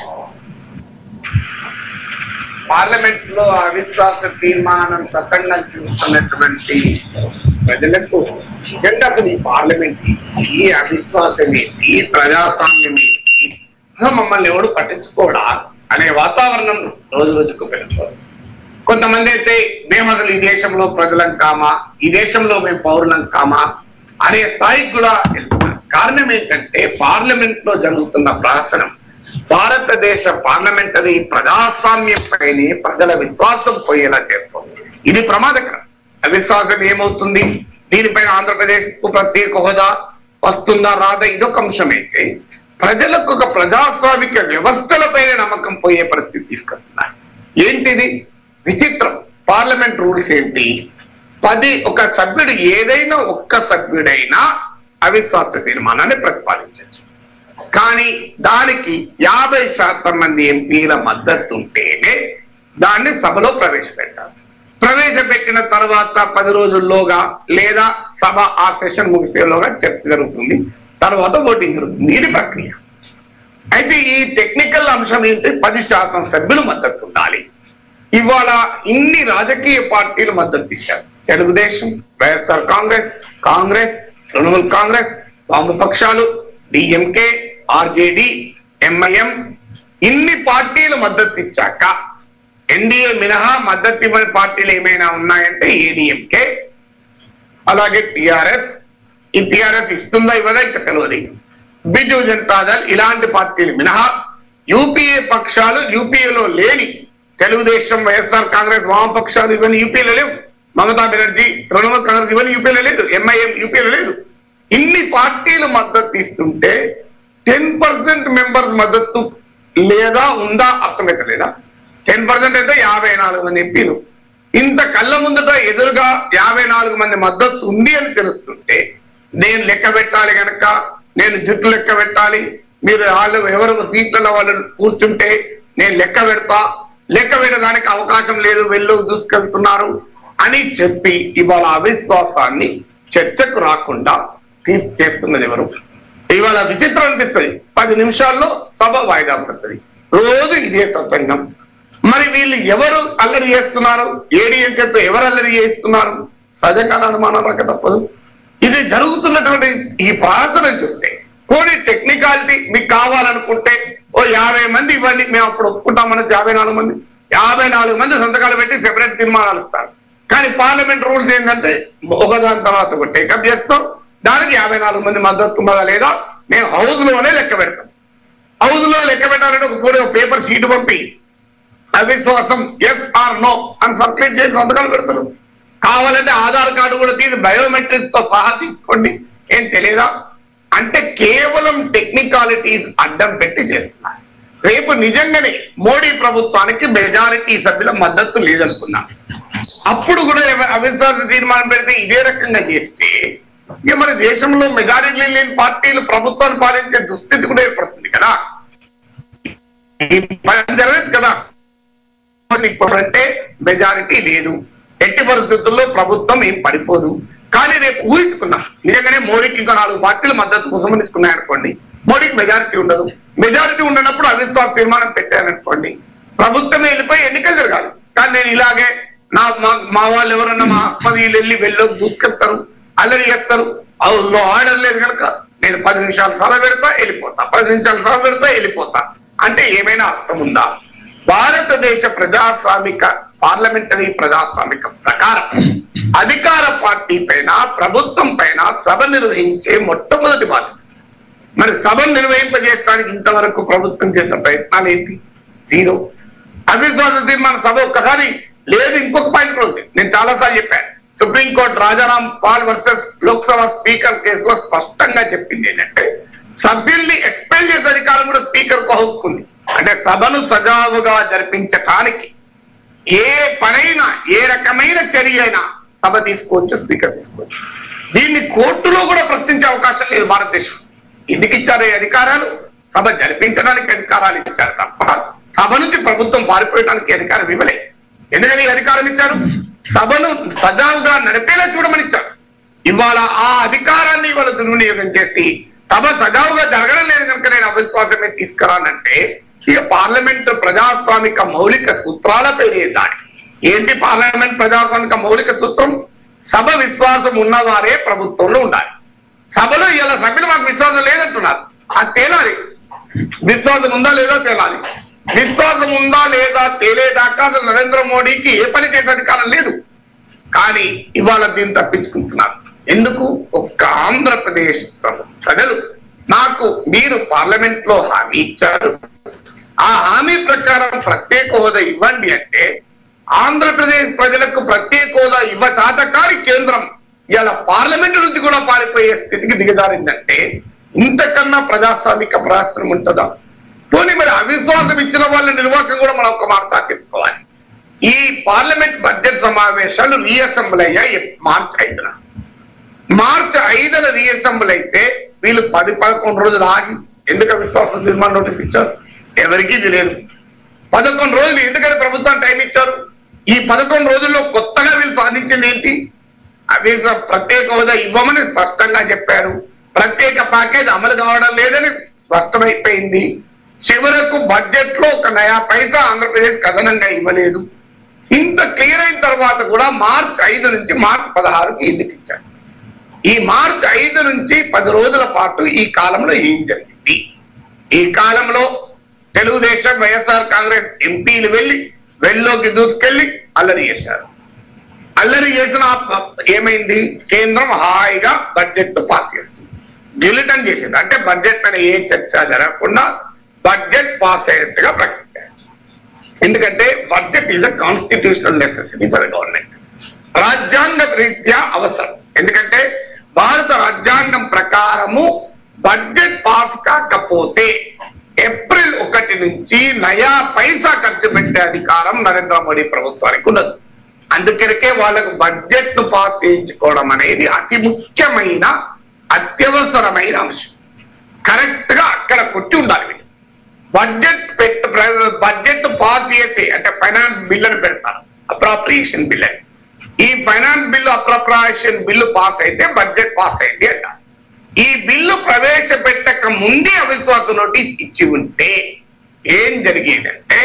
Parliament లో అవిశ్వాస తీర్మానం తతంగం చూస్తున్నటువంటి ప్రజలకు నిజంగా అసలు ఈ parliament ఈ అవిశ్వాసం ఏంటి, ఈ ప్రజాస్వామ్యం ఏంటి, మమ్మల్ని ఎవడు పట్టించుకోవడా అనే వాతావరణం రోజు రోజుకు పెరుగుతుంది. కొంతమంది అయితే మేము అసలు ఈ దేశంలో ప్రజలం కామా, ఈ దేశంలో మేము పౌరులం కామా అనే స్థాయికి కూడా వెళ్తున్నారు. కారణం ఏంటంటే పార్లమెంట్ లో జరుగుతున్న ప్రహసనం భారతదేశ పార్లమెంటరీ ప్రజాస్వామ్యం పైనే ప్రజల విశ్వాసం పోయేలా చేస్తుంది. ఇది ప్రమాదకరం. అవిశ్వాసం ఏమవుతుంది, దీనిపైన ఆంధ్రప్రదేశ్ కు ప్రత్యేక హోదా వస్తుందా రాదా ఇదొక అంశం అయితే ప్రజలకు ఒక ప్రజాస్వామిక వ్యవస్థలపైన నమ్మకం పోయే పరిస్థితి తీసుకొస్తున్నారు. ఏంటిది విచిత్రం. పార్లమెంట్ రూల్స్ ఏంటి, పది ఒక సభ్యుడు ఏదైనా ఒక్క సభ్యుడైనా అవిశ్వాస తీర్మానాన్ని ప్రతిపాదించవచ్చు. కానీ దానికి యాభై శాతం మంది ఎంపీల మద్దతు ఉంటేనే దాన్ని సభలో ప్రవేశపెట్టాలి. ప్రవేశపెట్టిన తర్వాత పది రోజుల్లోగా లేదా సభ ఆ సెషన్ ముగిసేలోగా చర్చ జరుగుతుంది, తర్వాత ఓటింగ్ జరుగుతుంది. ఇది ప్రక్రియ. అయితే ఈ టెక్నికల్ అంశం ఏంటి, పది శాతం సభ్యులు మద్దతు ఉండాలి. ఇవాళ ఇన్ని రాజకీయ పార్టీలు మద్దతు ఇచ్చారు. తెలుగుదేశం, వైఎస్ఆర్ కాంగ్రెస్, కాంగ్రెస్, తృణమూల్ కాంగ్రెస్, వామపక్షాలు, డిఎంకే, ఆర్జేడి, ఎంఐఎం ఇన్ని పార్టీలు మద్దతు ఇచ్చాక ఎన్డీఏ మినహా మద్దతు ఇవ్వని పార్టీలు ఏమైనా ఉన్నాయంటే ఏడీఎంకే, అలాగే టిఆర్ఎస్. ఈ టిఆర్ఎస్ ఇస్తుందా ఇవ్వదా ఇంకా తెలియదు. బిజు జనతాదళ్ ఇలాంటి పార్టీలు మినహా యూపీఏ పక్షాలు, యూపీఏలో లేని తెలుగుదేశం, వైఎస్ఆర్ కాంగ్రెస్, వామపక్షాలు ఇవన్నీ యూపీలో లేవు. మమతా బెనర్జీ, తృణమూల్ కాంగ్రెస్ ఇవన్నీ యూపీలో లేదు. ఎంఐఎం యూపీలో లేదు. ఇన్ని పార్టీలు మద్దతు ఇస్తుంటే టెన్ పర్సెంట్ మెంబర్స్ మద్దతు లేదా ఉందా అర్థమైతే లేదా. టెన్ పర్సెంట్ అయితే యాభై నాలుగు మంది ఎంపీలు. ఇంత కళ్ళ ముందట ఎదురుగా యాభై నాలుగు మంది మద్దతు ఉంది అని తెలుస్తుంటే నేను లెక్క పెట్టాలి కనుక, నేను జుట్టు లెక్క పెట్టాలి, మీరు వాళ్ళు ఎవరు సీట్లలో వాళ్ళు కూర్చుంటే నేను లెక్క పెడతా, లెక్క పెట్టడానికి అవకాశం లేదు, వెళ్ళు దూసుకెళ్తున్నారు అని చెప్పి ఇవాళ అవిశ్వాసాన్ని చర్చకు రాకుండా చేస్తున్నది ఎవరు? ఇవాళ విచిత్రం అనిపిస్తుంది. పది నిమిషాల్లో సభ వాయిదా పడుతుంది. రోజు ఇదే తతంగం. మరి వీళ్ళు ఎవరు అల్లరి చేస్తున్నారు, ఏడీఎంకేతో ఎవరు అల్లరి చేస్తున్నారు? సహజంగా అనుమానం రాక తప్పదు. ఇది జరుగుతున్నటువంటి ఈ ప్రార్థన చూస్తే కొన్ని టెక్నికాలిటీ మీకు కావాలనుకుంటే ఓ యాభై మంది ఇవ్వండి, మేము అప్పుడు ఒప్పుకుంటామని యాభై నాలుగు మంది యాభై నాలుగు మంది సంతకాలు పెట్టి సెపరేట్ తీర్మానాలు ఇస్తారు. కానీ పార్లమెంట్ రూల్స్ ఏంటంటే ఒకదాని తర్వాత ఒక టేకప్ చేస్తాం, దానికి యాభై నాలుగు మంది మద్దతు ఉన్నదా లేదా మేము హౌస్ లోనే లెక్క పెడతాం. హౌస్ లో లెక్క పెట్టాలంటే ఒక పూర్తి పేపర్ షీట్ పంపి అవిశ్వాసం ఎస్ ఆర్ నో అని సర్క్యులేట్ చేసి సంతకాలు పెడతారు. కావాలంటే ఆధార్ కార్డు కూడా తీసి బయోమెట్రిక్స్ తో సహా తీసుకోండి. ఏం తెలియదా అంటే కేవలం టెక్నికాలిటీస్ అడ్డం పెట్టి చేస్తున్నారు. రేపు నిజంగానే మోడీ ప్రభుత్వానికి మెజారిటీ సభ్యుల మద్దతు లేదనుకున్నా అప్పుడు కూడా అవిశ్వాస తీర్మానం పెడితే ఇదే రకంగా చేస్తే ఇక మన దేశంలో మెజారిటీ లేని పార్టీలు ప్రభుత్వాన్ని పాలించే దుస్థితి కూడా ఏర్పడుతుంది కదా. జరగదు కదా. ఇప్పుడంటే మెజారిటీ లేదు, ఎట్టి పరిస్థితుల్లో ప్రభుత్వం ఏం పడిపోదు. కానీ రేపు ఊహించుకున్నాం నిజంగానే మోడీకి ఇంకా నాలుగు పార్టీలు మద్దతు కోసం తీసుకున్నాయనుకోండి, మోడీకి మెజారిటీ ఉండదు. మెజారిటీ ఉండనప్పుడు అవిశ్వాస తీర్మానం పెట్టారనుకోండి, ప్రభుత్వమే వెళ్ళిపోయి ఎన్నికలు జరగాలి. కానీ నేను ఇలాగే నా మా వాళ్ళు ఎవరన్నా మా ఆత్మీయులు వెళ్ళి వెళ్ళి దూసుకెళ్తారు, అల్లరి చేస్తారు. అవులో ఆర్డర్ లేదు కనుక నేను పది నిమిషాలు సభ పెడతా వెళ్ళిపోతా, పది నిమిషాలు సభ పెడతా వెళ్ళిపోతా అంటే ఏమైనా అర్థం ఉందా? భారతదేశ ప్రజాస్వామిక పార్లమెంటరీ ప్రజాస్వామిక ప్రకారం అధికార పార్టీ పైన ప్రభుత్వం పైన సభ నిర్వహించే మొట్టమొదటి బాధ్యత మరి సభను నిర్వహింపజేయడానికి ఇంతవరకు ప్రభుత్వం చేసిన ప్రయత్నాలు ఏంటి? జీరో. అవిశ్వాస తీర్మాన సభ ఒక్కసారి లేదు. ఇంకొక పాయింట్ కూడా ఉంది, నేను చాలాసార్లు చెప్పాను. Supreme court Rajaram Pal versus Lok Sabha speaker కేసులో స్పష్టంగా చెప్పింది ఏంటంటే సభ్యుల్ని ఎక్స్పెల్ చేసే అధికారం కూడా స్పీకర్ కు హక్కుంది. అంటే సభను సజావుగా జరిపించడానికి ఏ పనైనా ఏ రకమైన చర్య అయినా సభ తీసుకోవచ్చు, స్పీకర్ తీసుకోవచ్చు. దీన్ని కోర్టులో కూడా ప్రశ్నించే అవకాశం లేదు భారతదేశం. ఎందుకు ఇచ్చారు ఈ అధికారాలు? సభ జరిపించడానికి అధికారాలు ఇచ్చారు తప్ప సభ నుంచి ప్రభుత్వం పారిపోయడానికి అధికారం ఇవ్వలే. ఎందుకని అధికారం ఇచ్చారు? సభను సజావుగా నడిపేలా చూడమని ఇచ్చారు. ఇవాళ ఆ అధికారాన్ని ఇవాళ దుర్వినియోగం చేసి సభ సజావుగా జరగడం లేదు కనుక నేను అవిశ్వాసమే తీసుకురానంటే ఇక పార్లమెంట్ ప్రజాస్వామిక మౌలిక సూత్రాలపై దాడి. ఏంటి పార్లమెంట్ ప్రజాస్వామిక మౌలిక సూత్రం? సభ విశ్వాసం ఉన్నవారే ప్రభుత్వంలో ఉండాలి. సభలో ఇలా సభ్యులు మాకు విశ్వాసం లేదంటున్నారు, అది తేలాలి. విశ్వాసం ఉందా లేదా తేలాలి. విశ్వాసం ఉందా లేదా తేలేదాకా నరేంద్ర మోడీకి ఏ పని చేసే అధికారం లేదు. కానీ ఇవాళ దీన్ని తప్పించుకుంటున్నారు. ఎందుకు? ఒక్క ఆంధ్రప్రదేశ్ ప్రజలు నాకు మీరు పార్లమెంట్ లో హామీ ఇచ్చారు, ఆ హామీ ప్రకారం ప్రత్యేక హోదా ఇవ్వండి అంటే ఆంధ్రప్రదేశ్ ప్రజలకు ప్రత్యేక హోదా ఇవ్వ చాతకాని కేంద్రం ఇలా పార్లమెంట్ నుంచి కూడా పారిపోయే స్థితికి దిగజారిందంటే ఇంతకన్నా ప్రజాస్వామిక ప్రయత్నం ఉంటుందా? పోనీ మరి అవిశ్వాసం ఇచ్చిన వాళ్ళ నిర్వాహకం కూడా మనం ఒక మాట తాకెత్తుకోవాలి. ఈ పార్లమెంట్ బడ్జెట్ సమావేశాలు రీఅసెంబ్లీ అయ్యాయి మార్చి ఐదున. మార్చి ఐదున రీఅసెంబ్లీ అయితే వీళ్ళు పది పదకొండు రోజులు ఆగి ఎందుకు అవిశ్వాస తీర్మానం నోటీస్ ఇచ్చారు? ఎవరికి తెలియదు. పదకొండు రోజులు ఎందుకని ప్రభుత్వం టైం ఇచ్చారు? ఈ పదకొండు రోజుల్లో కొత్తగా వీళ్ళు సాధించింది ఏంటి? అవిశ్వాస ప్రత్యేక హోదా ఇవ్వమని స్పష్టంగా చెప్పారు. ప్రత్యేక ప్యాకేజ్ అమలు కావడం లేదని స్పష్టమైపోయింది. చివరకు బడ్జెట్ లో ఒక నయా పైసా ఆంధ్రప్రదేశ్ అదనంగా ఇవ్వలేదు. ఇంత క్లియర్ అయిన తర్వాత కూడా మార్చి ఐదు నుంచి మార్చి పదహారుకి ఎందుకు ఇచ్చారు? ఈ మార్చి ఐదు నుంచి పది రోజుల పాటు ఈ కాలంలో ఏం జరిగింది? ఈ కాలంలో తెలుగుదేశం వైఎస్ఆర్ కాంగ్రెస్ ఎంపీలు వెళ్లి వెల్లోకి దూసుకెళ్లి అల్లరి చేశారు. అల్లరి చేసిన ఏమైంది? కేంద్రం హాయిగా బడ్జెట్ పాస్ చేస్తుంది, గిలిటన్ చేసింది. అంటే బడ్జెట్ పైన ఏ చర్చ జరగకుండా బడ్జెట్ పాస్ అయ్యేట్టుగా ప్రకటించారు. ఎందుకంటే budget is a constitutional necessity for government. రాజ్యాంగ రీత్యా అవసరం. ఎందుకంటే భారత రాజ్యాంగం ప్రకారము బడ్జెట్ పాస్ కాకపోతే ఏప్రిల్ ఒకటి నుంచి నయా పైసా ఖర్చు పెట్టే అధికారం నరేంద్ర మోడీ ప్రభుత్వానికి ఉండదు. అందుకనే వాళ్ళకు బడ్జెట్ ను పాస్ చేయించుకోవడం అనేది అతి ముఖ్యమైన అత్యవసరమైన అంశం. కరెక్ట్ గా అక్కడ కొట్టి ఉండాలి. బడ్జెట్ పెట్ట బడ్జెట్ పాస్ చేసి అంటే ఫైనాన్స్ బిల్ అని పెడతారు, అప్రాప్రియేషన్ బిల్ అని. ఈ finance bill appropriation bill pass అయితే బడ్జెట్ పాస్ అయింది అంట. ఈ బిల్లు ప్రవేశపెట్టక ముందే అవిశ్వాస నోటీస్ ఇచ్చి ఉంటే ఏం జరిగేదంటే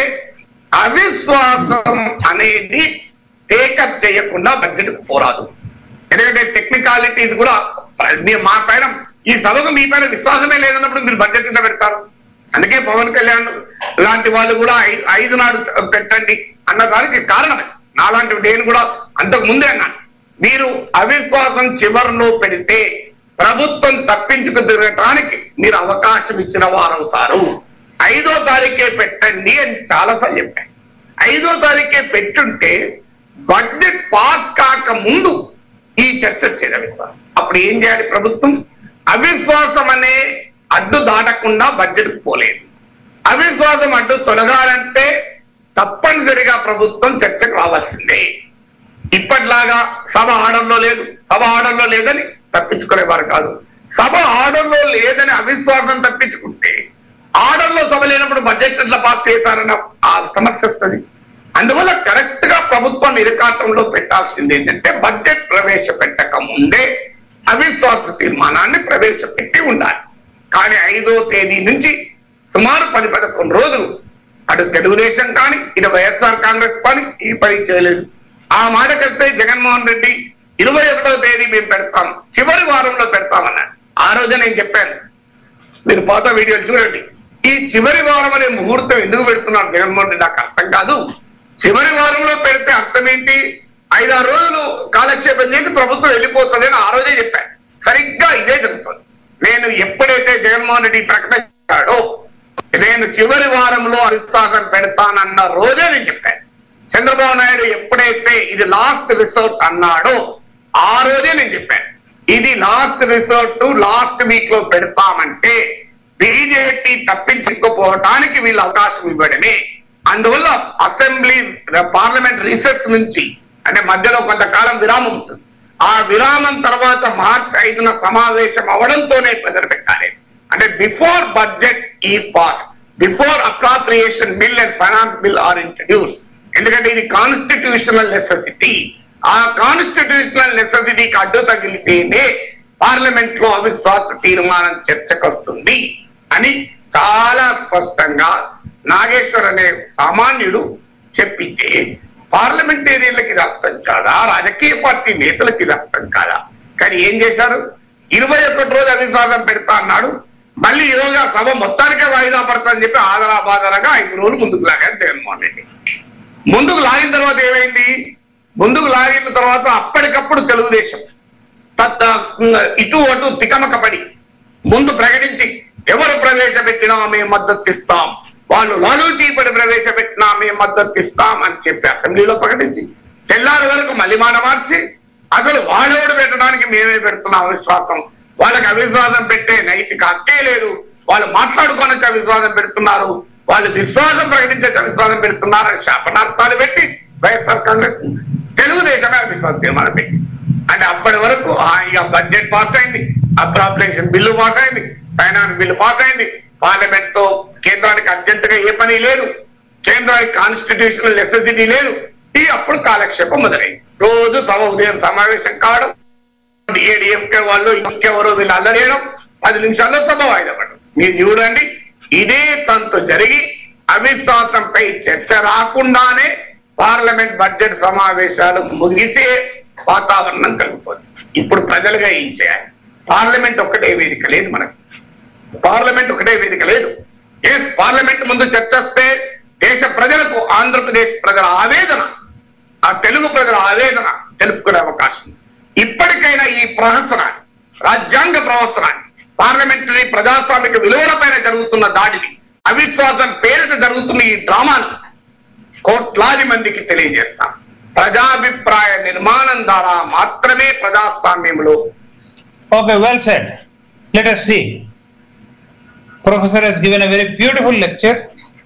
అవిశ్వాసం అనేది టేకప్ చేయకుండా బడ్జెట్ పోరాదు. ఎందుకంటే టెక్నికాలిటీస్ కూడా మా పైన ఈ సభకు మీ పైన విశ్వాసమే లేదన్నప్పుడు మీరు బడ్జెట్ కింద పెడతారు. అందుకే పవన్ కళ్యాణ్ లాంటి వాళ్ళు కూడా ఐదు నాడు పెట్టండి అన్న దానికి కారణమే. నాలాంటి నేను కూడా అంతకు ముందే అన్నాను, మీరు అవిశ్వాసం చివరిలో పెడితే ప్రభుత్వం తప్పించుకు తిరగటానికి మీరు అవకాశం ఇచ్చిన వారవుతారు. ఐదో తారీఖే పెట్టండి అని చాలాసార్లు చెప్పాను. ఐదో తారీఖే పెట్టుంటే బడ్జెట్ పాస్ కాక ముందు ఈ చర్చ వచ్చేది. అప్పుడు ఏం చేయాలి ప్రభుత్వం? అవిశ్వాసం అనే అడ్డు దాటకుండా బడ్జెట్ పోలేదు. అవిశ్వాసం అడ్డు తొలగాలంటే తప్పనిసరిగా ప్రభుత్వం చర్చకు రావాల్సిందే. ఇప్పటిలాగా సభ ఆర్డర్లో లేదు, సభ ఆర్డర్లో లేదని తప్పించుకునేవారు కాదు. సభ ఆర్డర్లో లేదని అవిశ్వాసం తప్పించుకుంటే ఆర్డర్లో సభ లేనప్పుడు బడ్జెట్ ఎట్లా పాస్ చేశారన్న ఆ సమస్య వస్తుంది. అందువల్ల కరెక్ట్ గా ప్రభుత్వం ఇరకాటంలో పెట్టాల్సింది ఏంటంటే బడ్జెట్ ప్రవేశపెట్టక ముందే అవిశ్వాస తీర్మానాన్ని ప్రవేశపెట్టి ఉండాలి. కానీ ఐదో తేదీ నుంచి సుమారు పది పదకొండు రోజులు అటు తెలుగుదేశం కానీ ఇటు వైఎస్ఆర్ కాంగ్రెస్ కానీ ఈ పని చేయలేదు. ఆ మాట కలిస్తే జగన్మోహన్ రెడ్డి ఇరవై ఒకటో తేదీ మేము పెడతాం, చివరి వారంలో పెడతామన్నారు. ఆ రోజు నేను చెప్పాను, మీరు పాత వీడియోలు చూడండి. ఈ చివరి వారం అనే ముహూర్తం ఎందుకు పెడుతున్నారు జగన్మోహన్ రెడ్డి నాకు అర్థం కాదు. చివరి వారంలో పెడితే అర్థం ఏంటి? ఐదారు రోజులు కాలక్షేపం చేసి ప్రభుత్వం వెళ్ళిపోతుంది అని ఆ రోజే చెప్పాను. సరిగ్గా ఇదే జరుగుతుంది. నేను ఎప్పుడైతే జగన్మోహన్ రెడ్డి ప్రకటించాడో నేను చివరి వారంలో అవిశ్వాసం పెడతానన్న రోజే నేను చెప్పాను. చంద్రబాబు నాయుడు ఎప్పుడైతే ఇది లాస్ట్ రిసోర్ట్ అన్నాడో ఆ రోజే నేను చెప్పాను ఇది లాస్ట్ రిసోర్ట్, లాస్ట్ వీక్ లో పెడతామంటే బీజేపీ తప్పించుకోపోవటానికి వీళ్ళు అవకాశం ఇవ్వడమే. అందువల్ల అసెంబ్లీ పార్లమెంట్ రీసెస్ నుంచి అంటే మధ్యలో కొంతకాలం విరామం ఉంటుంది. ఆ విరామం తర్వాత మార్చి ఐదున సమావేశం అవడంతోనే ప్రజలు పెట్టాలి. అంటే బిఫోర్ బడ్జెట్ ఈ pass, before appropriation bill and finance bill are introduce. ఎందుకంటే ఇది కాన్స్టిట్యూషనల్ నెసెసిటీ. ఆ కాన్స్టిట్యూషనల్ నెసెసిటీకి అడ్డు తగిలితేనే పార్లమెంట్ లో అవిశ్వాస తీర్మానం చర్చకు వస్తుంది అని చాలా స్పష్టంగా నాగేశ్వర్ అనే సామాన్యుడు చెప్పితే పార్లమెంటేరియన్లకి ఇది అర్థం కాదా, రాజకీయ పార్టీ నేతలకి ఇది అర్థం కాదా? కానీ ఏం చేశారు? ఇరవై ఒకటి రోజు అవిశ్వాసం పెడతా అన్నాడు. మళ్ళీ ఈ రోజు సభ మొత్తానికే వాయిదా పడతానని చెప్పి ఆదరా బాదరగా ఐదు రోజులు ముందుకు లాగారు జగన్మోహన్ రెడ్డి. ముందుకు లాగిన తర్వాత ఏమైంది? ముందుకు లాగిన తర్వాత అప్పటికప్పుడు తెలుగుదేశం ఇటు అటు తికమకపడి ముందు ప్రకటించి ఎవరు ప్రవేశపెట్టినా మేము మద్దతు ఇస్తాం, వాళ్ళు లాలూచీపడి ప్రవేశపెట్టినా మేము మద్దతు ఇస్తాం అని చెప్పి అసెంబ్లీలో ప్రకటించి తెల్లారి వరకు మళ్ళీ మాట మార్చి అసలు వాళ్ళెవడు పెట్టడానికి మేమే పెడుతున్నాం అవిశ్వాసం, వాళ్ళకి అవిశ్వాసం పెట్టే నైతిక హక్కే లేదు, వాళ్ళు మాట్లాడుకోనొచ్చి అవిశ్వాసం పెడుతున్నారు, వాళ్ళు విశ్వాసం ప్రకటించే అవిశ్వాసం పెడుతున్నారు అని శాపనార్థాలు పెట్టి వైఎస్ఆర్ కాంగ్రెస్ తెలుగుదేశమే అవిశ్వాస తీర్మానం పెట్టి అంటే అప్పటి వరకు ఇక బడ్జెట్ పాస్ అయింది, అప్రాప్రియేషన్ బిల్లు పాస్ అయింది, ఫైనాన్స్ బిల్లు పాస్ అయింది, పార్లమెంట్ తో కేంద్రానికి అర్జెంట్ గా ఏ పని లేదు, కేంద్రానికి కాన్స్టిట్యూషనల్ నెసెసిటీ లేదు. ఈ అప్పుడు కాలక్షేపం మొదలైంది. రోజు సభ ఉదయం సమావేశం కావడం, డిఏడిఎంకే వాళ్ళు ఇంకెవరో వీళ్ళు అల్లరేయడం, పది నిమిషాల్లో సభ వాయిదా పడడం. మీరు చూడండి, ఇదే తంతు జరిగి అవిశ్వాసంపై చర్చ రాకుండానే పార్లమెంట్ బడ్జెట్ సమావేశాలు ముగిసే వాతావరణం కలిగిపోతుంది. ఇప్పుడు ప్రజలుగా ఏం చేయాలి? పార్లమెంట్ ఒక్కటే వేదిక లేదు, మనకు పార్లమెంట్ ఒకటే వేదిక లేదు. ఏ పార్లమెంట్ ముందు చర్చ వస్తే దేశ ప్రజలకు, ఆంధ్రప్రదేశ్ ప్రజల ఆవేదన, ఆ తెలుగు ప్రజల ఆవేదన తెలుపుకునే అవకాశం. ఇప్పటికైనా ఈ ప్రహసనాన్ని, రాజ్యాంగ ప్రహసనాన్ని, పార్లమెంటరీ ప్రజాస్వామిక విలువలపైన జరుగుతున్న దాడిని, అవిశ్వాసం పేరిట జరుగుతున్న ఈ డ్రామాను కోట్లాది మందికి తెలియజేస్తాం. ప్రజాభిప్రాయ నిర్మాణం ద్వారా మాత్రమే ప్రజాస్వామ్యంలో. Okay, well said. Let us see. Professor has given a very beautiful lecture.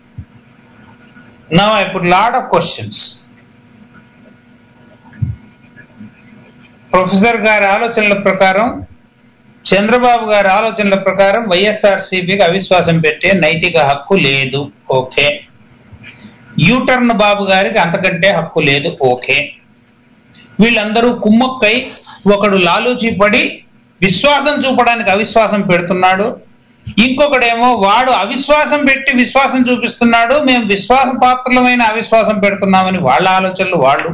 Now I put a lot of questions. Professor గారి ఆలోచనల ప్రకారం, చంద్రబాబు గారి ఆలోచనల ప్రకారం వైఎస్ఆర్సీపీకి అవిశ్వాసం పెట్టే నైతిక హక్కు లేదు. ఓకే. యూటర్న్ బాబు గారికి అంతకంటే హక్కు లేదు. ఓకే. వీళ్ళందరూ కుమ్మక్కై ఒకడు లాలూచి పడి విశ్వాసం చూపడానికి అవిశ్వాసం పెడుతున్నాడు, ఇంకొకడేమో వాడు అవిశ్వాసం పెట్టి విశ్వాసం చూపిస్తున్నాడు, మేము విశ్వాస పాత్రలమైన అవిశ్వాసం పెడుతున్నామని వాళ్ళ ఆలోచనలు వాళ్ళు.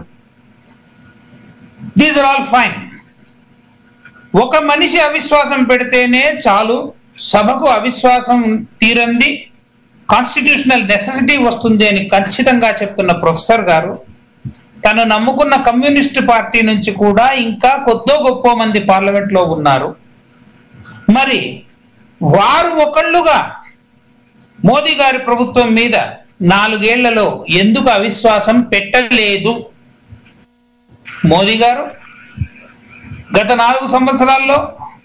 These are all fine. ఒక మనిషి అవిశ్వాసం పెడితేనే చాలు, సభకు అవిశ్వాసం తీరంది, కాన్స్టిట్యూషనల్ నెసెసిటీ వస్తుంది అని ఖచ్చితంగా చెప్తున్న ప్రొఫెసర్ గారు తను నమ్ముకున్న కమ్యూనిస్ట్ పార్టీ నుంచి కూడా ఇంకా కొద్దో గొప్ప మంది పార్లమెంట్ లో ఉన్నారు. మరి వారు ఒకళ్ళుగా మోదీ గారి ప్రభుత్వం మీద నాలుగేళ్లలో ఎందుకు అవిశ్వాసం పెట్టలేదు? మోదీ గారు గత నాలుగు సంవత్సరాల్లో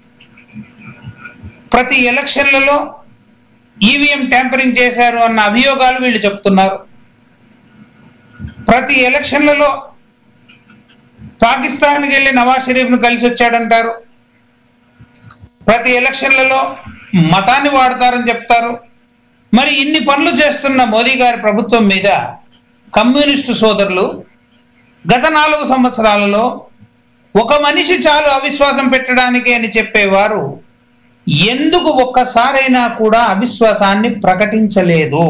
ప్రతి ఎలక్షన్లలో ఈవీఎం ట్యాంపరింగ్ చేశారు అన్న అభియోగాలు వీళ్ళు చెప్తున్నారు. ప్రతి ఎలక్షన్లలో పాకిస్తాన్కి వెళ్ళి నవాజ్ షరీఫ్ ను కలిసి వచ్చాడంటారు, ప్రతి ఎలక్షన్లలో మతాన్ని వాడతారని చెప్తారు. మరి ఇన్ని పనులు చేస్తున్న మోదీ గారి ప్రభుత్వం మీద కమ్యూనిస్టు సోదరులు గత నాలుగు సంవత్సరాలలో ఒక మనిషి చాలు అవిశ్వాసం పెట్టడానికి అని చెప్పేవారు ఎందుకు ఒక్కసారైనా కూడా అవిశ్వాసాన్ని ప్రకటించలేదు?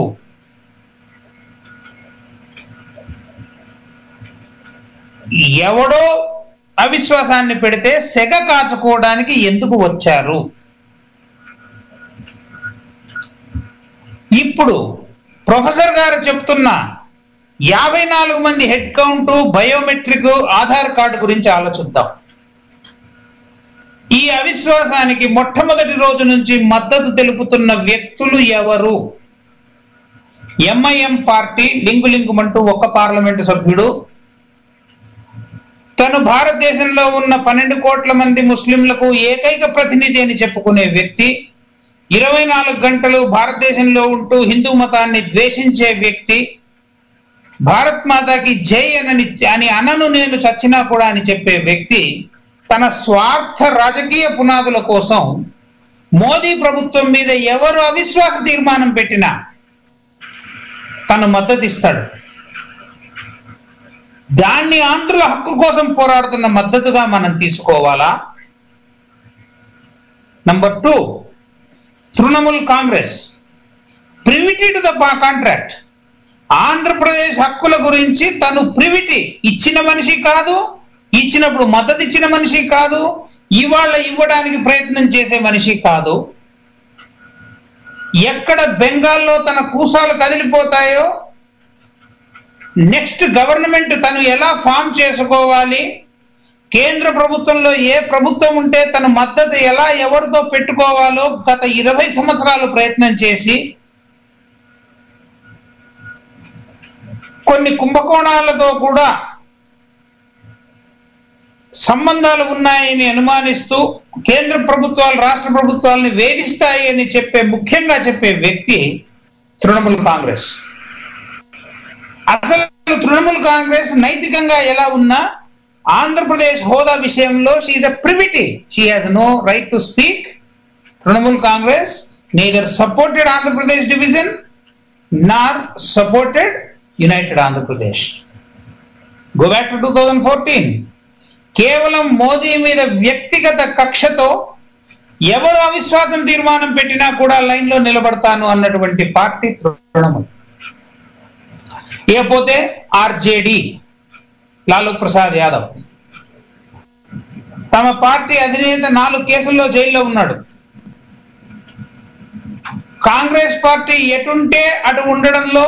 ఎవడో అవిశ్వాసాన్ని పెడితే సెగ కాచుకోవడానికి ఎందుకు వచ్చారు? ఇప్పుడు ప్రొఫెసర్ గారు చెప్తున్న యాభై నాలుగు మంది head count, biometric, Aadhaar card గురించి ఆలోచిద్దాం. ఈ అవిశ్వాసానికి మొట్టమొదటి రోజు నుంచి మద్దతు తెలుపుతున్న వ్యక్తులు ఎవరు? ఎంఐఎం పార్టీ లింగు లింగుమంటూ ఒక పార్లమెంటు సభ్యుడు, తను భారతదేశంలో ఉన్న పన్నెండు కోట్ల మంది ముస్లింలకు ఏకైక ప్రతినిధి అని చెప్పుకునే వ్యక్తి, ఇరవై నాలుగు గంటలు భారతదేశంలో ఉంటూ హిందూ మతాన్ని ద్వేషించే వ్యక్తి, భారత్ మాతాకి జై అని అని అనను నేను చచ్చినా కూడా అని చెప్పే వ్యక్తి, తన స్వార్థ రాజకీయ పునాదుల కోసం మోదీ ప్రభుత్వం మీద ఎవరు అవిశ్వాస తీర్మానం పెట్టినా తను మద్దతిస్తాడు. దాన్ని ఆంధ్రుల హక్కు కోసం పోరాడుతున్న మద్దతుగా మనం తీసుకోవాలా? Number two, Trinamool Congress privity to the contract. Andhra Pradesh హక్కుల గురించి తను ప్రివిటీ ఇచ్చిన మనిషి కాదు, ఇచ్చినప్పుడు మద్దతు ఇచ్చిన మనిషి కాదు, ఇవాళ ఇవ్వడానికి ప్రయత్నం చేసే మనిషి కాదు. ఎక్కడ బెంగాల్లో తన కూసాలు కదిలిపోతాయో, నెక్స్ట్ గవర్నమెంట్ తను ఎలా ఫామ్ చేసుకోవాలి, కేంద్ర ప్రభుత్వంలో ఏ ప్రభుత్వం ఉంటే తన మద్దతు ఎలా ఎవరితో పెట్టుకోవాలో గత ఇరవై సంవత్సరాలు ప్రయత్నం చేసి కొన్ని కుంభకోణాలతో కూడా సంబంధాలు ఉన్నాయని అనుమానిస్తూ కేంద్ర ప్రభుత్వాలు రాష్ట్ర ప్రభుత్వాలని వేధిస్తాయి అని చెప్పే ముఖ్యంగా చెప్పే వ్యక్తి తృణమూల్ కాంగ్రెస్. అసలు తృణమూల్ కాంగ్రెస్ నైతికంగా ఎలా ఉన్నా ఆంధ్రప్రదేశ్ హోదా విషయంలో she is a privity, she has no right to speak. Trinamool Congress neither supported Andhra Pradesh division nor supported United Andhra Pradesh. Go back to two thousand fourteen. కేవలం మోదీ మీద వ్యక్తిగత కక్షతో ఎవరు అవిశ్వాసం తీర్మానం పెట్టినా కూడా లైన్ లో నిలబడతాను అన్నటువంటి పార్టీ తృణమూల్. ఇకపోతే ఆర్జేడి లాలూ ప్రసాద్ యాదవ్, తమ పార్టీ అధినేత నాలుగు కేసుల్లో జైల్లో ఉన్నాడు. కాంగ్రెస్ పార్టీ ఎటుంటే అటు ఉండడంలో,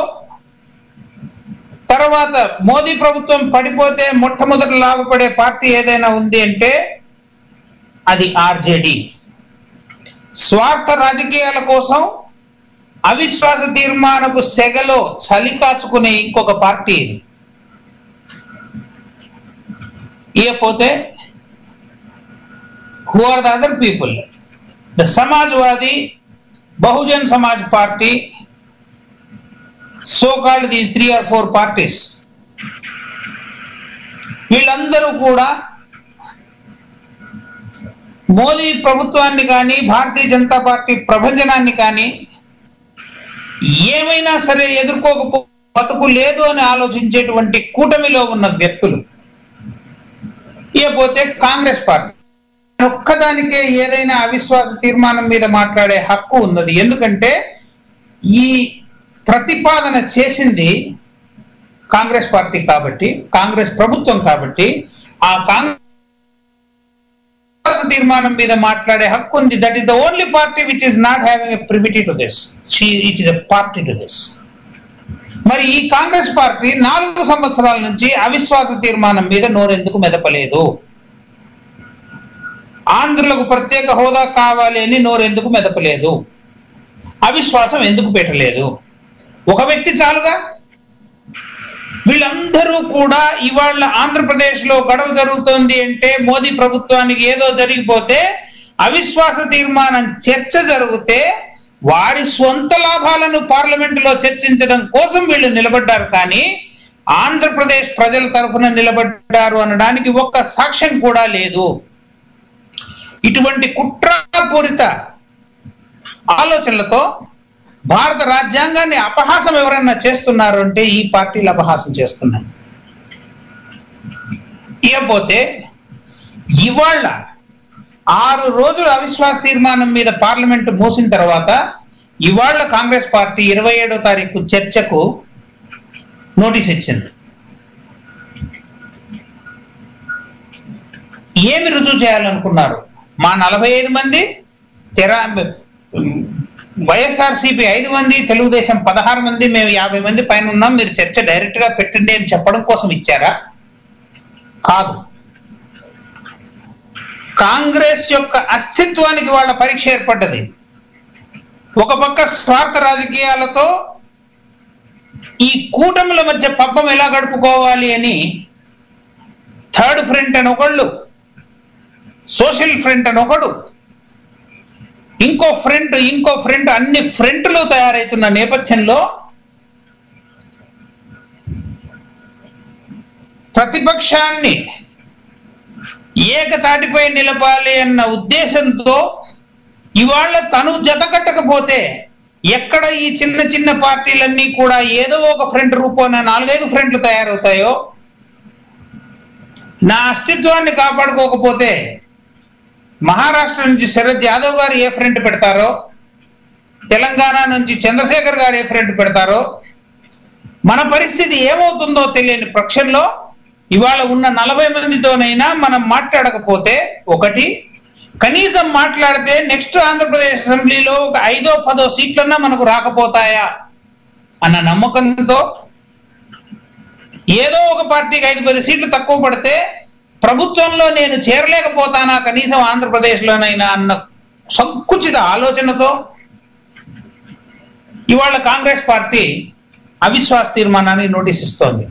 తర్వాత మోదీ ప్రభుత్వం పడిపోతే మొట్టమొదటి లాభపడే పార్టీ ఏదైనా ఉంది అంటే అది ఆర్జేడి. స్వార్థ రాజకీయాల కోసం అవిశ్వాస తీర్మానపు సెగలో చలి కాచుకునే ఇంకొక పార్టీ ఇది. ఇకపోతే who are the other people? The Samajwadi, Bahujan Samaj party, so called these three or four parties. వీళ్ళందరూ కూడా మోదీ ప్రభుత్వాన్ని కానీ భారతీయ జనతా పార్టీ ప్రభంజనాన్ని కానీ ఏమైనా సరే ఎదుర్కోకపో బతుకు లేదు అని ఆలోచించేటువంటి కూటమిలో ఉన్న వ్యక్తులు. ఇకపోతే కాంగ్రెస్ పార్టీ ఒక్కదానికే ఏదైనా అవిశ్వాస తీర్మానం మీద మాట్లాడే హక్కు ఉన్నది. ఎందుకంటే ఈ ప్రతిపాదన చేసింది కాంగ్రెస్ పార్టీ కాబట్టి, కాంగ్రెస్ ప్రభుత్వం కాబట్టి ఆ కాంగ్రెస్ తీర్మానం మీద మాట్లాడే హక్కు ఉంది. That is the only party which is not having a privity to this. It is a party to this. మరి ఈ కాంగ్రెస్ పార్టీ నాలుగు సంవత్సరాల నుంచి అవిశ్వాస తీర్మానం మీద నోరెందుకు మెదపలేదు? ఆంధ్రులకు ప్రత్యేక హోదా కావాలి అని నోరెందుకు మెదపలేదు? అవిశ్వాసం ఎందుకు పెట్టలేదు? ఒక వ్యక్తి చాలుగా. వీళ్ళందరూ కూడా ఇవాళ ఆంధ్రప్రదేశ్ లో గొడవ జరుగుతోంది అంటే, మోదీ ప్రభుత్వానికి ఏదో జరిగిపోతే అవిశ్వాస తీర్మానం చర్చ జరిగితే వారి స్వంత లాభాలను పార్లమెంటులో చర్చించడం కోసం వీళ్ళు నిలబడ్డారు. కానీ ఆంధ్రప్రదేశ్ ప్రజల తరఫున నిలబడ్డారు అనడానికి ఒక్క సాక్ష్యం కూడా లేదు. ఇటువంటి కుట్రపూరిత ఆలోచనలతో భారత రాజ్యాంగాన్ని అపహాసం ఎవరైనా చేస్తున్నారు అంటే ఈ పార్టీలు అపహాసం చేస్తున్నాయి. ఇకపోతే ఇవాళ ఆరు రోజుల అవిశ్వాస తీర్మానం మీద పార్లమెంట్ మూసిన తర్వాత ఇవాళ కాంగ్రెస్ పార్టీ ఇరవై ఏడో తారీఖు చర్చకు నోటీస్ ఇచ్చింది. ఏమి రుజువు చేయాలనుకున్నారు? మా నలభై ఐదు మంది, తెరా వైఎస్ఆర్సీపీ ఐదు మంది, తెలుగుదేశం పదహారు మంది, మేము యాభై మంది పైన ఉన్నాం, మీరు చర్చ డైరెక్ట్ గా పెట్టండి అని చెప్పడం కోసం ఇచ్చారా? కాదు. కాంగ్రెస్ యొక్క అస్తిత్వానికి వాళ్ళ పరీక్ష ఏర్పడ్డది. ఒక పక్క స్వార్థ రాజకీయాలతో ఈ కూటముల మధ్య పబ్బం ఎలా గడుపుకోవాలి అని థర్డ్ ఫ్రంట్ అని ఒకళ్ళు, సోషల్ ఫ్రంట్ అని ఒకడు, ఇంకో ఫ్రంట్ ఇంకో ఫ్రంట్ అన్ని ఫ్రంట్లు తయారవుతున్న నేపథ్యంలో ప్రతిపక్షాన్ని ఏకతాటిపై నిలపాలి అన్న ఉద్దేశంతో ఇవాళ తను జతకట్టకపోతే ఎక్కడ ఈ చిన్న చిన్న పార్టీలన్నీ కూడా ఏదో ఒక ఫ్రంట్ రూపాన నాలుగైదు ఫ్రంట్లు తయారవుతాయో, నా అస్తిత్వాన్ని కాపాడుకోకపోతే మహారాష్ట్ర నుంచి శరద్ యాదవ్ గారు ఏ ఫ్రంట్ పెడతారో, తెలంగాణ నుంచి చంద్రశేఖర్ గారు ఏ ఫ్రంట్ పెడతారో, మన పరిస్థితి ఏమవుతుందో తెలియని పక్షంలో ఇవాళ ఉన్న నలభై మందితోనైనా మనం మాట్లాడకపోతే, ఒకటి కనీసం మాట్లాడితే నెక్స్ట్ ఆంధ్రప్రదేశ్ అసెంబ్లీలో ఒక ఐదో పదో సీట్లన్నా మనకు రాకపోతాయా అన్న నమ్మకంతో, ఏదో ఒక పార్టీకి ఐదు పది సీట్లు తక్కువ పడితే ప్రభుత్వంలో నేను చేరలేకపోతానా కనీసం ఆంధ్రప్రదేశ్లోనైనా అన్న సంకుచిత ఆలోచనతో ఇవాళ కాంగ్రెస్ పార్టీ అవిశ్వాస తీర్మానాన్ని నోటీస్ ఇస్తోంది.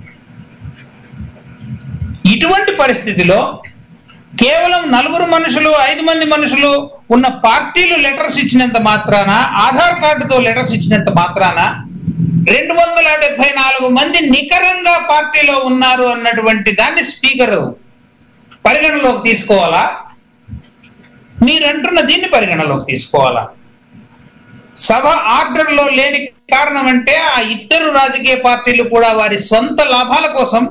ఇటువంటి పరిస్థితిలో కేవలం నలుగురు మనుషులు ఐదు మంది మనుషులు ఉన్న పార్టీలు లెటర్స్ ఇచ్చినంత మాత్రాన, ఆధార్ కార్డుతో లెటర్స్ ఇచ్చినంత మాత్రాన రెండు వందల డెబ్బై నాలుగు మంది నికరంగా పార్టీలో ఉన్నారు అన్నటువంటి దాన్ని స్పీకర్ పరిగణలోకి తీసుకోవాలా, మీరంటున్న దీన్ని పరిగణలోకి తీసుకోవాలా? సభ ఆర్డర్ లో లేని కారణం అంటే ఆ ఇద్దరు రాజకీయ పార్టీలు కూడా వారి స్వంత లాభాల కోసం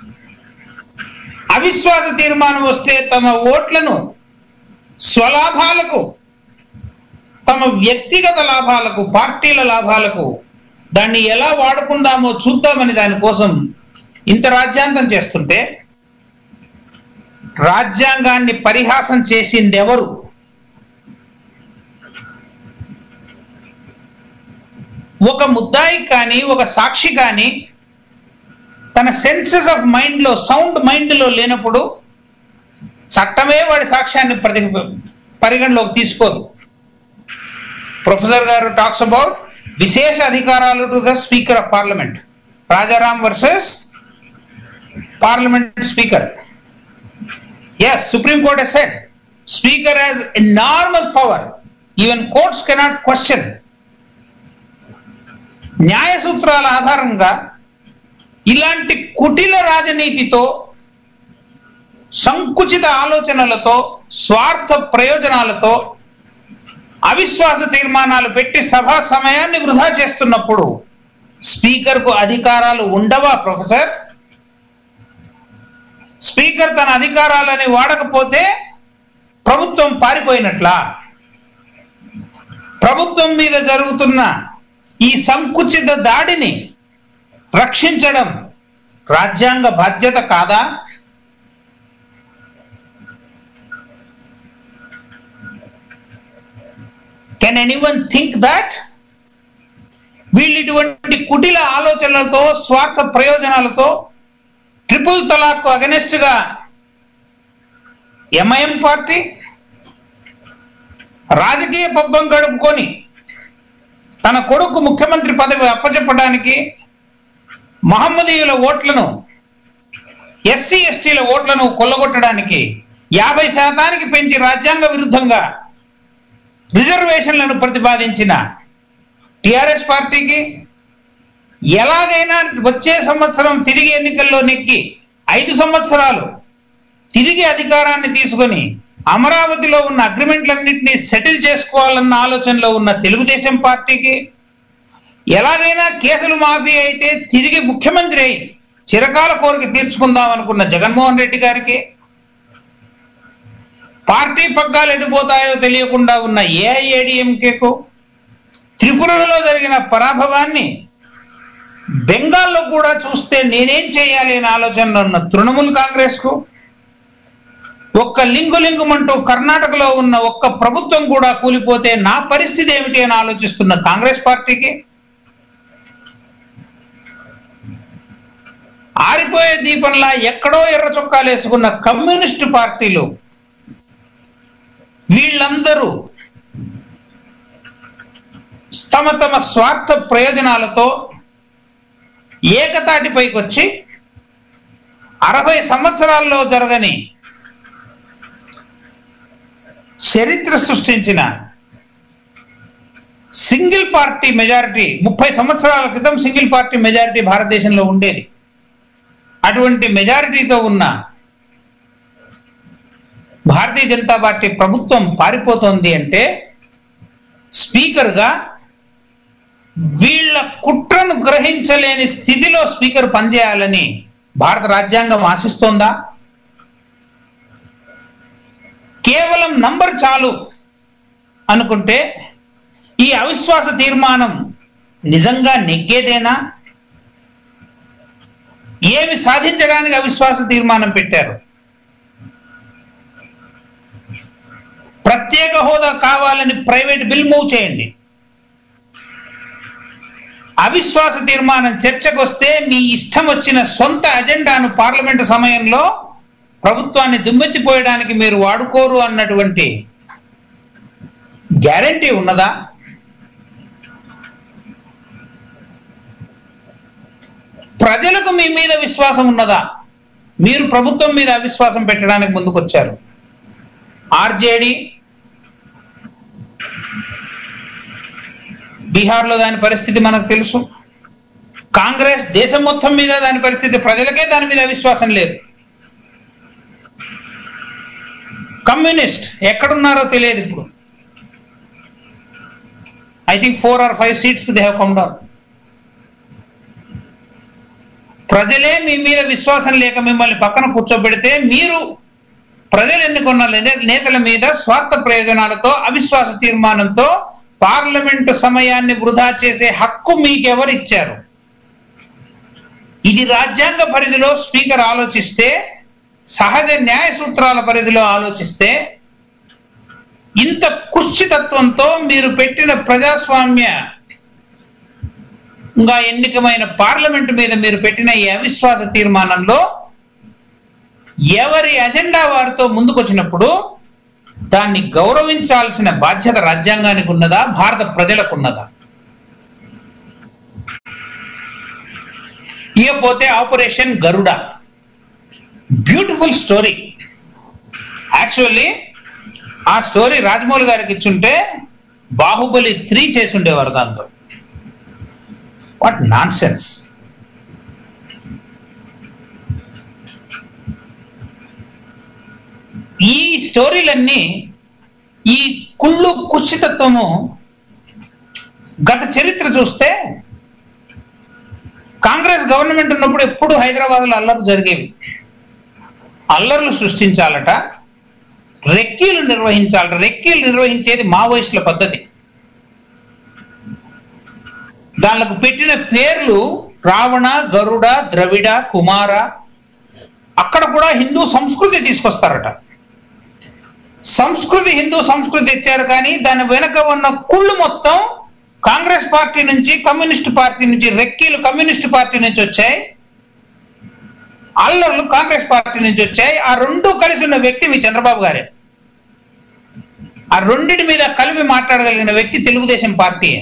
అవిశ్వాస తీర్మానం వస్తే తమ ఓట్లను స్వలాభాలకు, తమ వ్యక్తిగత లాభాలకు, పార్టీల లాభాలకు దాన్ని ఎలా వాడుకుందామో చూద్దామని దానికోసం ఇంత రాజ్యాంగం చేస్తుంటే, రాజ్యాంగాన్ని పరిహాసం చేసింది ఎవరు? ఒక ముద్దాయి కానీ ఒక సాక్షి కానీ తన సెన్సెస్ ఆఫ్ మైండ్ లో, సౌండ్ మైండ్ లో లేనప్పుడు చట్టమే వాడి సాక్ష్యాన్ని ప్రతి పరిగణలోకి తీసుకోదు. ప్రొఫెసర్ గారు టాక్స్ అబౌట్ విశేష అధికారాలు to the speaker of parliament, Rajaram versus parliament speaker. Yes, supreme court has said speaker has enormous power, even courts cannot question. న్యాయ సూత్రాల ఆధారంగా ఇలాంటి కుటిల రాజనీతితో, సంకుచిత ఆలోచనలతో, స్వార్థ ప్రయోజనాలతో అవిశ్వాస తీర్మానాలు పెట్టి సభా సమయాన్ని వృధా చేస్తున్నప్పుడు స్పీకర్ కు అధికారాలు ఉండవా ప్రొఫెసర్? స్పీకర్ తన అధికారాలని వాడకపోతే ప్రభుత్వం పారిపోయినట్లా? ప్రభుత్వం మీద జరుగుతున్న ఈ సంకుచిత దాడిని రక్షించడం రాజ్యాంగ బాధ్యత కాదా? Can anyone think that? వీళ్ళు ఇటువంటి కుటిల ఆలోచనలతో, స్వార్థ ప్రయోజనాలతో ట్రిపుల్ తలాక్ అగెనెస్ట్ గా ఎంఐఎం పార్టీ రాజకీయ పబ్బం గడుపుకొని తన కొడుకు ముఖ్యమంత్రి పదవి అప్పచెప్పడానికి మహమ్మదీయుల ఓట్లను, ఎస్సీ ఎస్టీల ఓట్లను కొల్లగొట్టడానికి యాభై శాతానికి పెంచి రాజ్యాంగ విరుద్ధంగా రిజర్వేషన్లను ప్రతిపాదించిన టిఆర్ఎస్ పార్టీకి ఎలాగైనా వచ్చే సంవత్సరం తిరిగి ఎన్నికల్లో నెక్కి ఐదు సంవత్సరాలు తిరిగి అధికారాన్ని తీసుకొని అమరావతిలో ఉన్న అగ్రిమెంట్లన్నింటినీ సెటిల్ చేసుకోవాలన్న ఆలోచనలో ఉన్న తెలుగుదేశం పార్టీకి, ఎలాగైనా కేసులు మాఫీ అయితే తిరిగి ముఖ్యమంత్రి అయి చిరకాల కోరిక తీర్చుకుందాం అనుకున్న జగన్మోహన్ రెడ్డి గారికి, పార్టీ పగ్గాలు ఎడిపోతాయో తెలియకుండా ఉన్న ఏఐఏడిఎంకేకు, త్రిపురలో జరిగిన పరాభవాన్ని బెంగాల్లో కూడా చూస్తే నేనేం చేయాలి అనే ఆలోచనలో ఉన్న తృణమూల్ కాంగ్రెస్ కు, ఒక్క లింగు లింగుమంటూ కర్ణాటకలో ఉన్న ఒక్క ప్రభుత్వం కూడా కూలిపోతే నా పరిస్థితి ఏమిటి అని ఆలోచిస్తున్న కాంగ్రెస్ పార్టీకి, ఆరిపోయే దీపంలా ఎక్కడో ఎర్ర చొక్కాలు వేసుకున్న కమ్యూనిస్టు పార్టీలు వీళ్ళందరూ తమ తమ స్వార్థ ప్రయోజనాలతో ఏకతాటిపైకి వచ్చి అరవై సంవత్సరాల్లో జరగని చరిత్ర సృష్టించిన సింగిల్ పార్టీ మెజారిటీ, ముప్పై సంవత్సరాల క్రితం సింగిల్ పార్టీ మెజారిటీ భారతదేశంలో ఉండేది. అటువంటి మెజారిటీతో ఉన్న భారతీయ జనతా పార్టీ ప్రభుత్వం పారిపోతోంది అంటే స్పీకర్గా వీళ్ళ కుట్రను గ్రహించలేని స్థితిలో స్పీకర్ పనిచేయాలని భారత రాజ్యాంగం ఆశిస్తోందా? కేవలం నంబర్ చాలు అనుకుంటే ఈ అవిశ్వాస తీర్మానం నిజంగా నెగ్గేదేనా? ఏమి సాధించడానికి అవిశ్వాస తీర్మానం పెట్టారు? ప్రత్యేక హోదా కావాలని ప్రైవేట్ బిల్ మూవ్ చేయండి. అవిశ్వాస తీర్మానం చర్చకు వస్తే మీ ఇష్టం వచ్చిన సొంత అజెండాను పార్లమెంటు సమయంలో ప్రభుత్వాన్ని దుమ్మెత్తిపోయడానికి మీరు వాడుకోరు అన్నటువంటి గ్యారంటీ ఉన్నదా? ప్రజలకు మీ మీద విశ్వాసం ఉన్నదా? మీరు ప్రభుత్వం మీద అవిశ్వాసం పెట్టడానికి ముందుకొచ్చారు. ఆర్జేడీ బీహార్లో దాని పరిస్థితి మనకు తెలుసు. కాంగ్రెస్ దేశం మొత్తం మీద దాని పరిస్థితి, ప్రజలకే దాని మీద విశ్వాసం లేదు. కమ్యూనిస్ట్ ఎక్కడున్నారో తెలియదు ఇప్పుడు. I think four or five seats they have come down. ప్రజలే మీ మీద విశ్వాసం లేక మిమ్మల్ని పక్కన కూర్చోబెడితే మీరు ప్రజలు ఎన్నుకున్న నేతల మీద స్వార్థ ప్రయోజనాలతో అవిశ్వాస తీర్మానంతో పార్లమెంటు సమయాన్ని వృధా చేసే హక్కు మీకెవరు ఇచ్చారు? ఇది రాజ్యాంగ పరిధిలో స్పీకర్ ఆలోచిస్తే, సహజ న్యాయ సూత్రాల పరిధిలో ఆలోచిస్తే, ఇంత కుర్చీతత్వంతో మీరు పెట్టిన ప్రజాస్వామ్య ఇంకా ఎన్నికమైన పార్లమెంటు మీద మీరు పెట్టిన ఈ అవిశ్వాస తీర్మానంలో ఎవరి అజెండా వారితో ముందుకొచ్చినప్పుడు దాన్ని గౌరవించాల్సిన బాధ్యత రాజ్యాంగానికి ఉన్నదా, భారత ప్రజలకు ఉన్నదా? ఇకపోతే operation Garuda, beautiful story. Actually ఆ స్టోరీ రాజమౌళి గారికి ఇచ్చుంటే బాహుబలి త్రీ చేసి ఉండేవారు దాంతో. What nonsense. ఈ స్టోరీలన్నీ, ఈ కుళ్ళు కుర్చితత్వము గత చరిత్ర చూస్తే కాంగ్రెస్ గవర్నమెంట్ ఉన్నప్పుడు ఎప్పుడు హైదరాబాద్లో అల్లర్లు జరిగేవి. అల్లర్లు సృష్టించాలట, రెక్కీలు నిర్వహించాలట. రెక్కీలు నిర్వహించేది మావోయిస్టుల పద్ధతి. దానికి పెట్టిన పేర్లు రావణ, గరుడ, ద్రవిడ, కుమార. అక్కడ కూడా హిందూ సంస్కృతి తీసుకొస్తారట. సంస్కృతి హిందూ సంస్కృతి తెచ్చారు, కానీ దాని వెనక ఉన్న కుళ్ళు మొత్తం కాంగ్రెస్ పార్టీ నుంచి, కమ్యూనిస్ట్ పార్టీ నుంచి. రెక్కీలు కమ్యూనిస్ట్ పార్టీ నుంచి వచ్చాయి, అల్లర్లు కాంగ్రెస్ పార్టీ నుంచి వచ్చాయి. ఆ రెండు కలిసి ఉన్న వ్యక్తి మీ చంద్రబాబు గారే. ఆ రెండిటి మీద కలిపి మాట్లాడగలిగిన వ్యక్తి తెలుగుదేశం పార్టీ.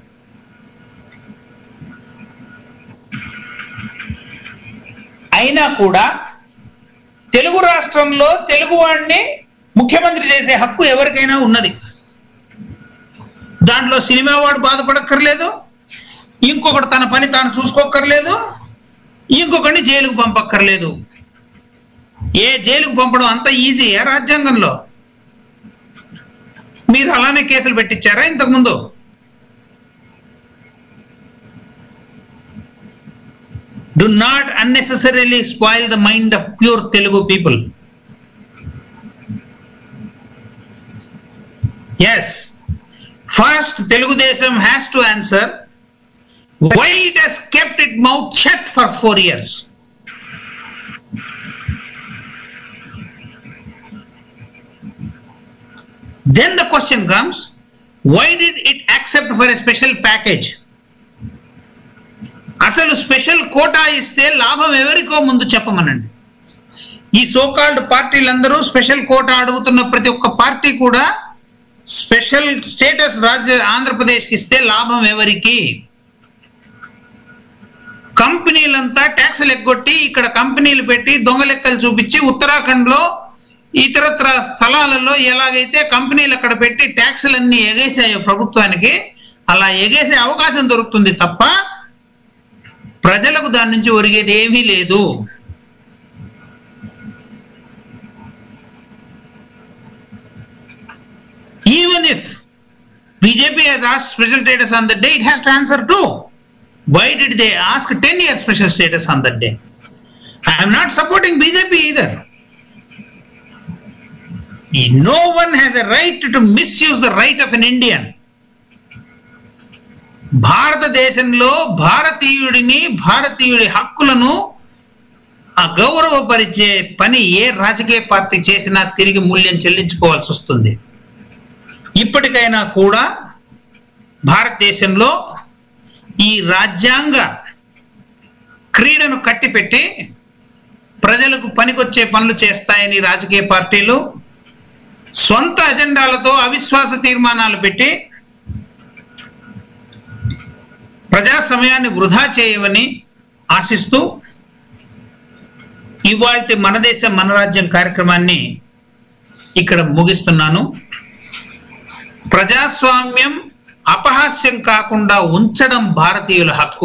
అయినా కూడా తెలుగు రాష్ట్రంలో తెలుగు వాడిని ముఖ్యమంత్రి చేసే హక్కు ఎవరికైనా ఉన్నది. దాంట్లో సినిమా వాడు బాధపడక్కర్లేదు, ఇంకొకటి తన పని తాను చూసుకోక్కర్లేదు, ఇంకొకరిని జైలుకు పంపక్కర్లేదు. ఏ జైలుకు పంపడం అంత ఈజీయా రాజ్యాంగంలో? మీరు అలానే కేసులు పెట్టించారా ఇంతకుముందు? Do not unnecessarily spoil the mind of pure Telugu people. Yes, first Telugu Desam has to answer why it has kept its mouth shut for four years. Then the question comes, why did it accept for a special package? అసలు special quota ఇస్తే లాభం ఎవరికో ముందు చెప్పమనండి. ఈ so called పార్టీలందరూ special quota అడుగుతున్న ప్రతి ఒక్క పార్టీ కూడా స్పెషల్ స్టేటస్ రాజ్య ఆంధ్రప్రదేశ్కి ఇస్తే లాభం ఎవరికి? కంపెనీలంతా ట్యాక్సులు ఎగ్గొట్టి ఇక్కడ కంపెనీలు పెట్టి దొంగ లెక్కలు చూపించి ఉత్తరాఖండ్ లో ఇతరత్ర స్థలాలలో ఎలాగైతే కంపెనీలు అక్కడ పెట్టి ట్యాక్సులన్నీ ఎగేసాయో ప్రభుత్వానికి, అలా ఎగేసే అవకాశం దొరుకుతుంది తప్ప ప్రజలకు దాని నుంచి ఒరిగేది ఏమీ లేదు. Even if B J P has asked special status on that day, it has to answer too. Why did they ask ten year special status on that day? I am not supporting B J P either. No one has a right to misuse the right of an Indian. భారతదేశంలో భారతీయుడిని భారతీయుడి హక్కులను అగౌరవపరిచే పని ఏ రాజకీయ party చేసినా తిరిగి మూల్యం చెల్లించుకోవాల్సి వస్తుంది. ఇప్పటికైనా కూడా భారతదేశంలో ఈ రాజ్యాంగ క్రీడను కట్టిపెట్టి ప్రజలకు పనికొచ్చే పనులు చేస్తాయని రాజకీయ పార్టీలు స్వంత అజెండాలతో అవిశ్వాస తీర్మానాలు పెట్టి ప్రజా సమయాన్ని వృధా చేయవని ఆశిస్తూ ఇవాల్టి మన దేశం మన రాజ్యం కార్యక్రమాన్ని ఇక్కడ ముగిస్తున్నాను. ప్రజాస్వామ్యం అపహాస్యం కాకుండా ఉంచడం భారతీయుల హక్కు.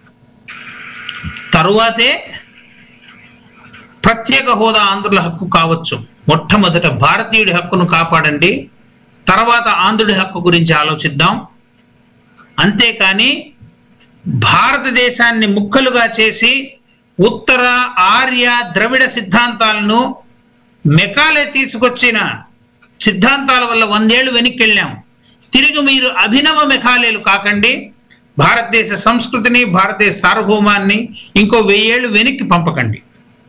తరువాతే ప్రత్యేక హోదా ఆంధ్రుల హక్కు కావచ్చు. మొట్టమొదట భారతీయుడి హక్కును కాపాడండి, తర్వాత ఆంధ్రుడి హక్కు గురించి ఆలోచిద్దాం. అంతేకాని భారతదేశాన్ని ముక్కలుగా చేసి ఉత్తర ఆర్య ద్రవిడ సిద్ధాంతాలను మెకాలే తీసుకొచ్చిన సిద్ధాంతాల వల్ల వందేళ్లు వెనక్కి వెళ్ళాం. తిరిగి మీరు అభినవ మెకాలేలు కాకండి, భారతదేశ సంస్కృతిని భారతదేశ సార్వభౌమాన్ని ఇంకో వెయ్యేళ్ళు వెనక్కి పంపకండి.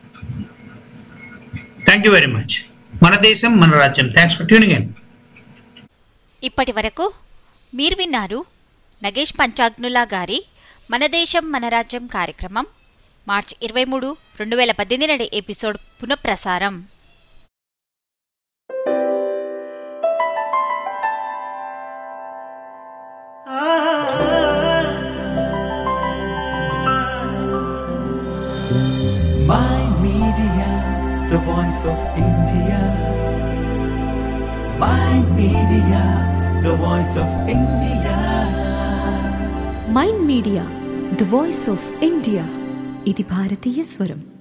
Thank you very much. మన దేశం మన రాజ్యం. Thanks for tuning in. ఇప్పటి వరకు మీరు విన్నారు నగేష్ పంచాగ్నులా గారి మన దేశం మన రాజ్యం కార్యక్రమం మార్చి ఇరవై మూడు రెండు వేల పద్దెనిమిది నాటి ఎపిసోడ్ పునఃప్రసారం. My Media, the voice of India. My Media, the voice of India. Mind Media the voice of India. ఇది భారతీయ స్వరం.